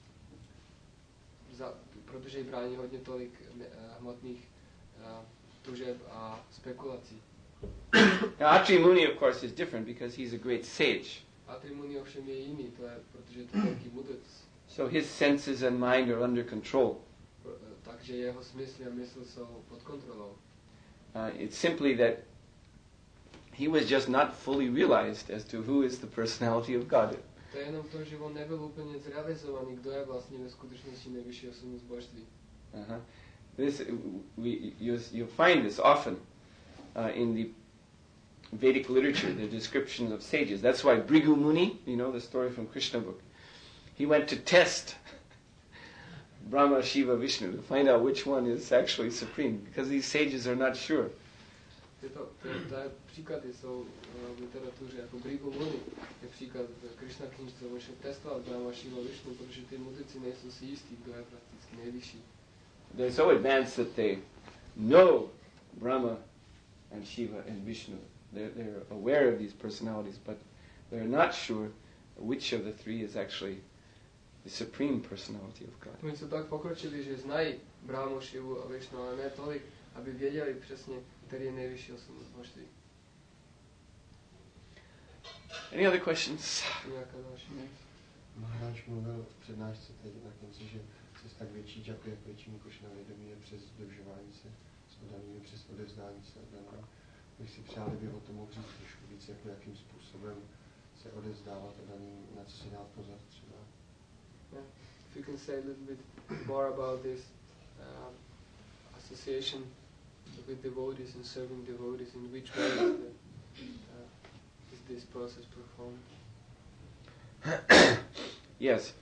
za, protože jí brání hodně tolik uh, hmotných uh, tužeb a spekulací. Now, Atri Muni, of course, is different because he's a great sage. Atri Muni ovšem je jiný, to je, protože je to velký mudrc. So his senses and mind are under control. Pro, uh, takže jeho smysly a mysl jsou pod kontrolou. Uh, it's simply that he was just not fully realized as to who is the personality of God. To je jenom to, že on nebyl úplně zrealizovaný, kdo je vlastně ve skutečnosti nejvyšší osobnost božství. Uh-huh. This we you you'll find this often uh, in the Vedic literature, the descriptions of sages. That's why Bhrigu Muni, you know the story from Krishna book, he went to test Brahma, Shiva, Vishnu to find out which one is actually supreme, because these sages are not sure. Tyto, tyto příklady jsou uh, v literatuře jako Bhrigu Muni. Je příklad v Krishna knížce, on šel testovat Brahma, Shiva, Vishnu, protože ty mudici nejsou si jistí, kdo je prakticky nejvyšší. They're so advanced that they know Brahma and Shiva and Vishnu. They're, they're aware of these personalities, but they're not sure which of the three is actually the supreme personality of God. Oni jsou tak pokročili, že znají Brahmu, Shivu a Vishnu, ale ne tolik, aby věděli přesně, který je nejvyšší osobnost božství. Any other questions? Nějaká další věc? Maharaj mluvil v přednášce teď na konci, že cesta k větší džapy a k většímu Krishna vědomí je přes združování se s oddanými, přes odevzdání se oddaným. Bych si přál, kdyby o tom mohl říct trošku víc, jako jakým způsobem se odevzdávat oddaným, na co si dát pozor třeba. Yeah. If you can say a little bit more about this uh, association with devotees and serving devotees, in which way is, the, uh, is this process performed? Yes.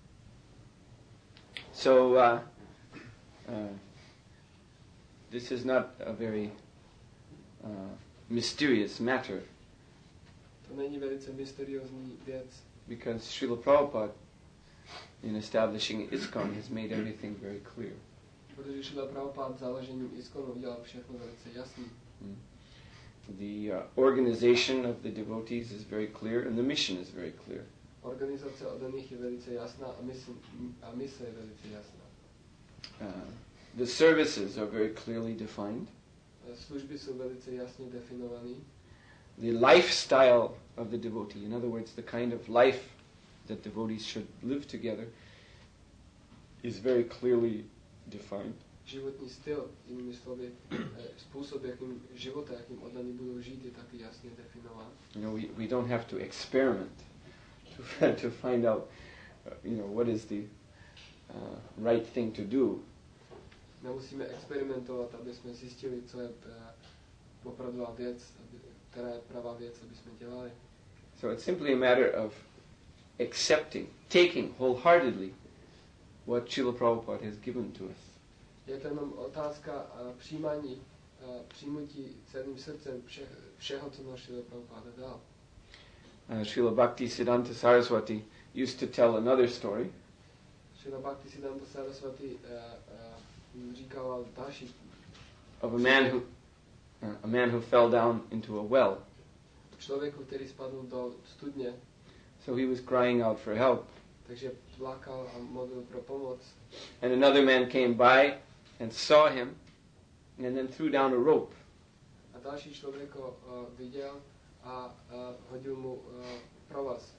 So, uh, uh, this is not a very uh, mysterious matter, To není velice mysteriózní věc, because Srila Prabhupada, in establishing ISKCON, has made everything very clear. protože Šrila Prabhupád založením ISKCONu udělal všechno velice jasný. Mm. The uh, organization of the devotees is very clear, and the mission is very clear. Organizace oddaných je velice jasná a mise, a mise je velice jasná. Uh, the services are very clearly defined. Služby jsou velice jasně definované. The lifestyle of the devotee, in other words, the kind of life that devotees should live together, is very clearly defined. Životní styl, jinými slovy, způsob, jakým života, jakým oddaní budou žít, je taky jasně definován. You know, we, we don't have to experiment to, to find out, uh, you know, what is the uh, right thing to do. Nemusíme experimentovat, aby jsme zjistili, co je uh, opravdová věc, aby, která je pravá věc, aby jsme dělali. So it's simply a matter of accepting, taking wholeheartedly what Srila Prabhupada has given to us. Je to jenom otázka uh, přijímání, uh, přijmutí celým srdcem vše, všeho, co náš Srila Prabhupada dal. Uh, Srila Bhaktisiddhanta Saraswati used to tell another story Srila Bhaktisiddhanta Saraswati uh, uh, říkala další of a man who uh, a man who fell down into a well. člověku, který spadl do studně, So he was crying out for help. takže plakal a modlil pro pomoc. And another man came by and saw him and then threw down a rope. A další člověk ho uh, viděl a uh, hodil mu uh, provaz.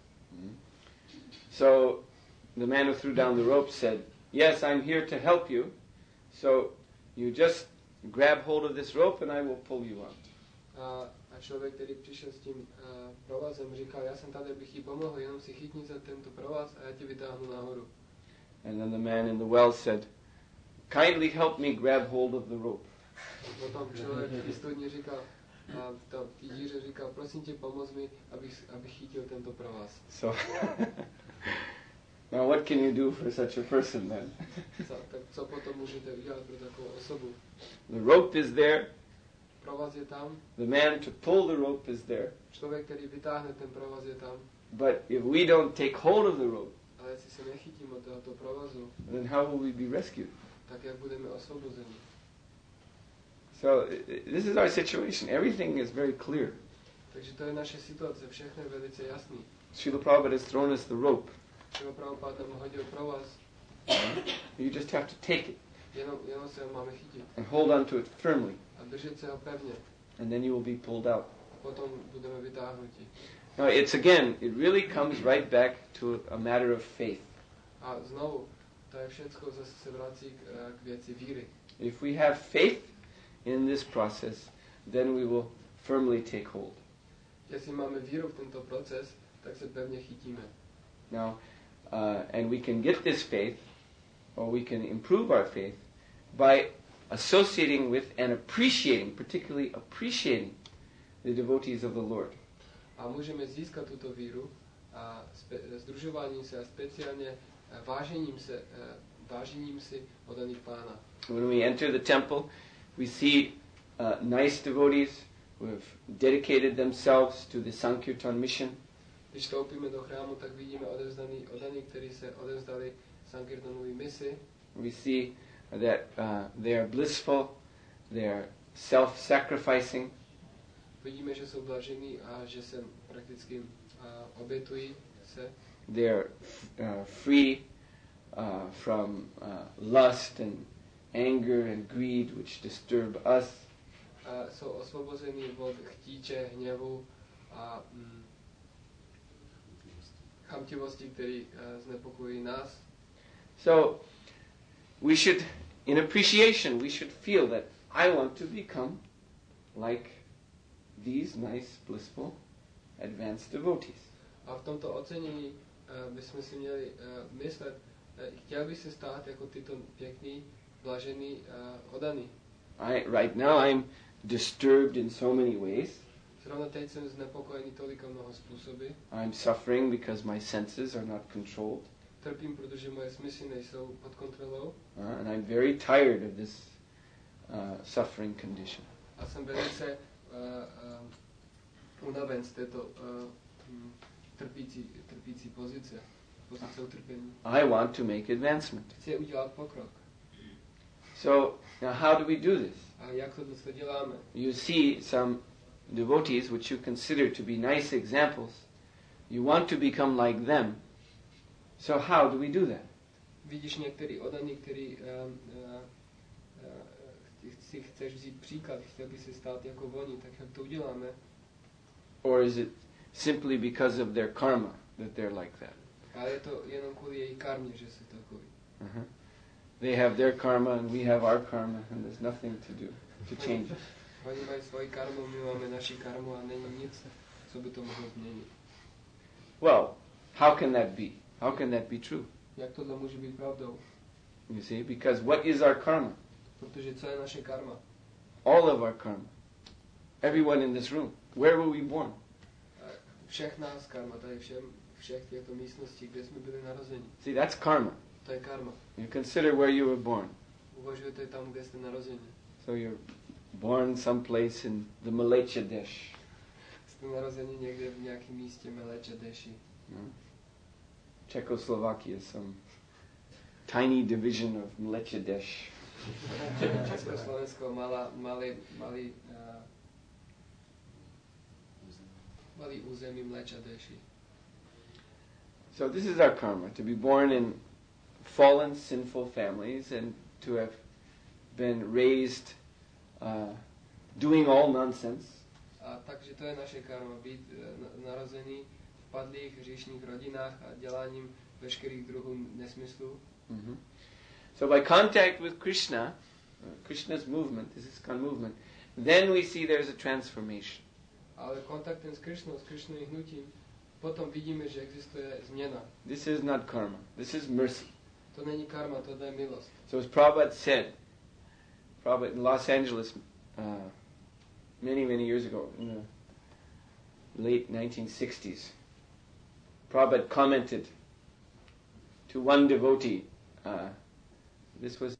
So the man who threw down the rope said, "Yes, I'm here to help you. So you just grab hold of this rope and I will pull you out." A, a člověk, který přišel s tím uh, provazem, říkal, já jsem tady, abych ti pomohl, jenom si chytni za tento provaz a já ti vytáhnu nahoru. And then the man in the well said, "Kindly help me grab hold of the rope." Potom člověk v studni říkal, a to, v té díře říkal, prosím tě, pomoz mi, abych, abych chytil tento provaz. So now what can you do for such a person then? Co, tak co potom můžete udělat pro takovou osobu? The rope is there. Provaz je tam, The man to pull the rope is there. člověk, který vytáhne ten provaz je tam, But if we don't take hold of the rope, ale jestli se nechytím od tohoto provazu, then how will we be rescued? tak jak budeme osvobozeni? So i- i- this is our situation. Everything is very clear. Takže to je naše situace, všechno je velice jasný. Srila Prabhupada has thrown us the rope. Třeba Prabhupada tam hodil provaz, You just have to take it jenom, jenom se ho máme chytit and hold on to it firmly, a držet se ho pevně and then you will be pulled out. a potom budeme vytáhnuti. Now it's again, it really comes right back to a matter of faith. A znovu, to je všecko, zase se vrací k, eh, k věci víry. If we have faith in this process, then we will firmly take hold. Jestli máme víru v tento proces, tak se pevně chytíme. Now, uh, and we can get this faith, or we can improve our faith, by associating with and appreciating, particularly appreciating, the devotees of the Lord. A můžeme získat tuto víru a spe- združováním se a speciálně eh, vážením se, eh, vážením si oddaných Pána. When we enter the temple, we see uh, nice devotees who have dedicated themselves to the Sankirtan mission. Když vstoupíme do chrámu, tak vidíme odevzdaný, oddaný, kteří se odevzdali Sankirtanové misi. We see that uh, they are blissful, they are self-sacrificing, Vidíme, že jsou blažení a že se prakticky uh, obětují se. they are uh, free uh, from uh, lust and anger and greed which disturb us. A jsou osvobození od chtíče, hněvu a mm, chamtivosti, které uh, znepokojí nás. So we should, in appreciation, we should feel that I want to become like these nice, blissful, advanced devotees. A v tomto ocenění uh, bychom si měli uh, myslet, uh, chtěl bych se stát jako tyto pěkný, blažený, uh, oddaný. I, right now I'm disturbed in so many ways. Zrovna teď jsem znepokojený tolika mnoho způsoby. I'm suffering because my senses are not controlled. Trpím, protože moje smysly nejsou pod kontrolou. Uh, and I'm very tired of this uh, suffering condition. A jsem velice uh, uh, unaven z této uh, hm, trpící, trpící pozice, pozice utrpení. I want to make advancement. Chci udělat pokrok. So now how do we do this? A jak to to děláme? You see some devotees which you consider to be nice examples. You want to become like them. So how do we do that? Vidíš některý oddaný, který uh, uh, uh, si chceš vzít příklad, chtěl by se stát jako oni, tak jak to uděláme? Or is it simply because of their karma that they're like that? A je to jenom kvůli její karmě, že jsou takový. Uh-huh. They have their karma and we have our karma and there's nothing to do to change it. Oni mají svoji karmu, my máme naši karmu a není nic, co by to mohlo změnit. Well, how can that be? How can that be true? Jak tohle může být pravdou? You see, because what is our karma? Protože co je naše karma? All of our karma. Everyone in this room. Where were we born? všech nás karma, tady všem, všech těchto místností, kde jsme byli narozeni. See, that's karma. To je karma. You consider where you were born. Uvažujete tam, kde jste narozeni. So you're born someplace in the Malecha Desh. Jste narozeni někde v nějakém místě Malecha Deši. No? Czechoslovakia, some tiny division of Malecha Desh. Československo, malá, malý, malý, uh, malý území Malecha Deši. So this is our karma, to be born in fallen, sinful families and to have been raised uh, doing all nonsense. A takže to je naše karma, být uh, narozený v padlých hříšných rodinách a děláním veškerých druhů nesmyslů. Mm-hmm. So by contact with Krishna, uh, Krishna's movement, this is ISKCON movement, then we see there's a transformation. Ale kontaktem s Krishnou, s Krishnovým hnutím, potom vidíme, že existuje změna. This is not karma, this is mercy. To není karma, to je milost. So as Prabhupada said, Prabhupada in Los Angeles uh, many, many years ago, in the late nineteen sixties, Prabhupada commented to one devotee, uh, this was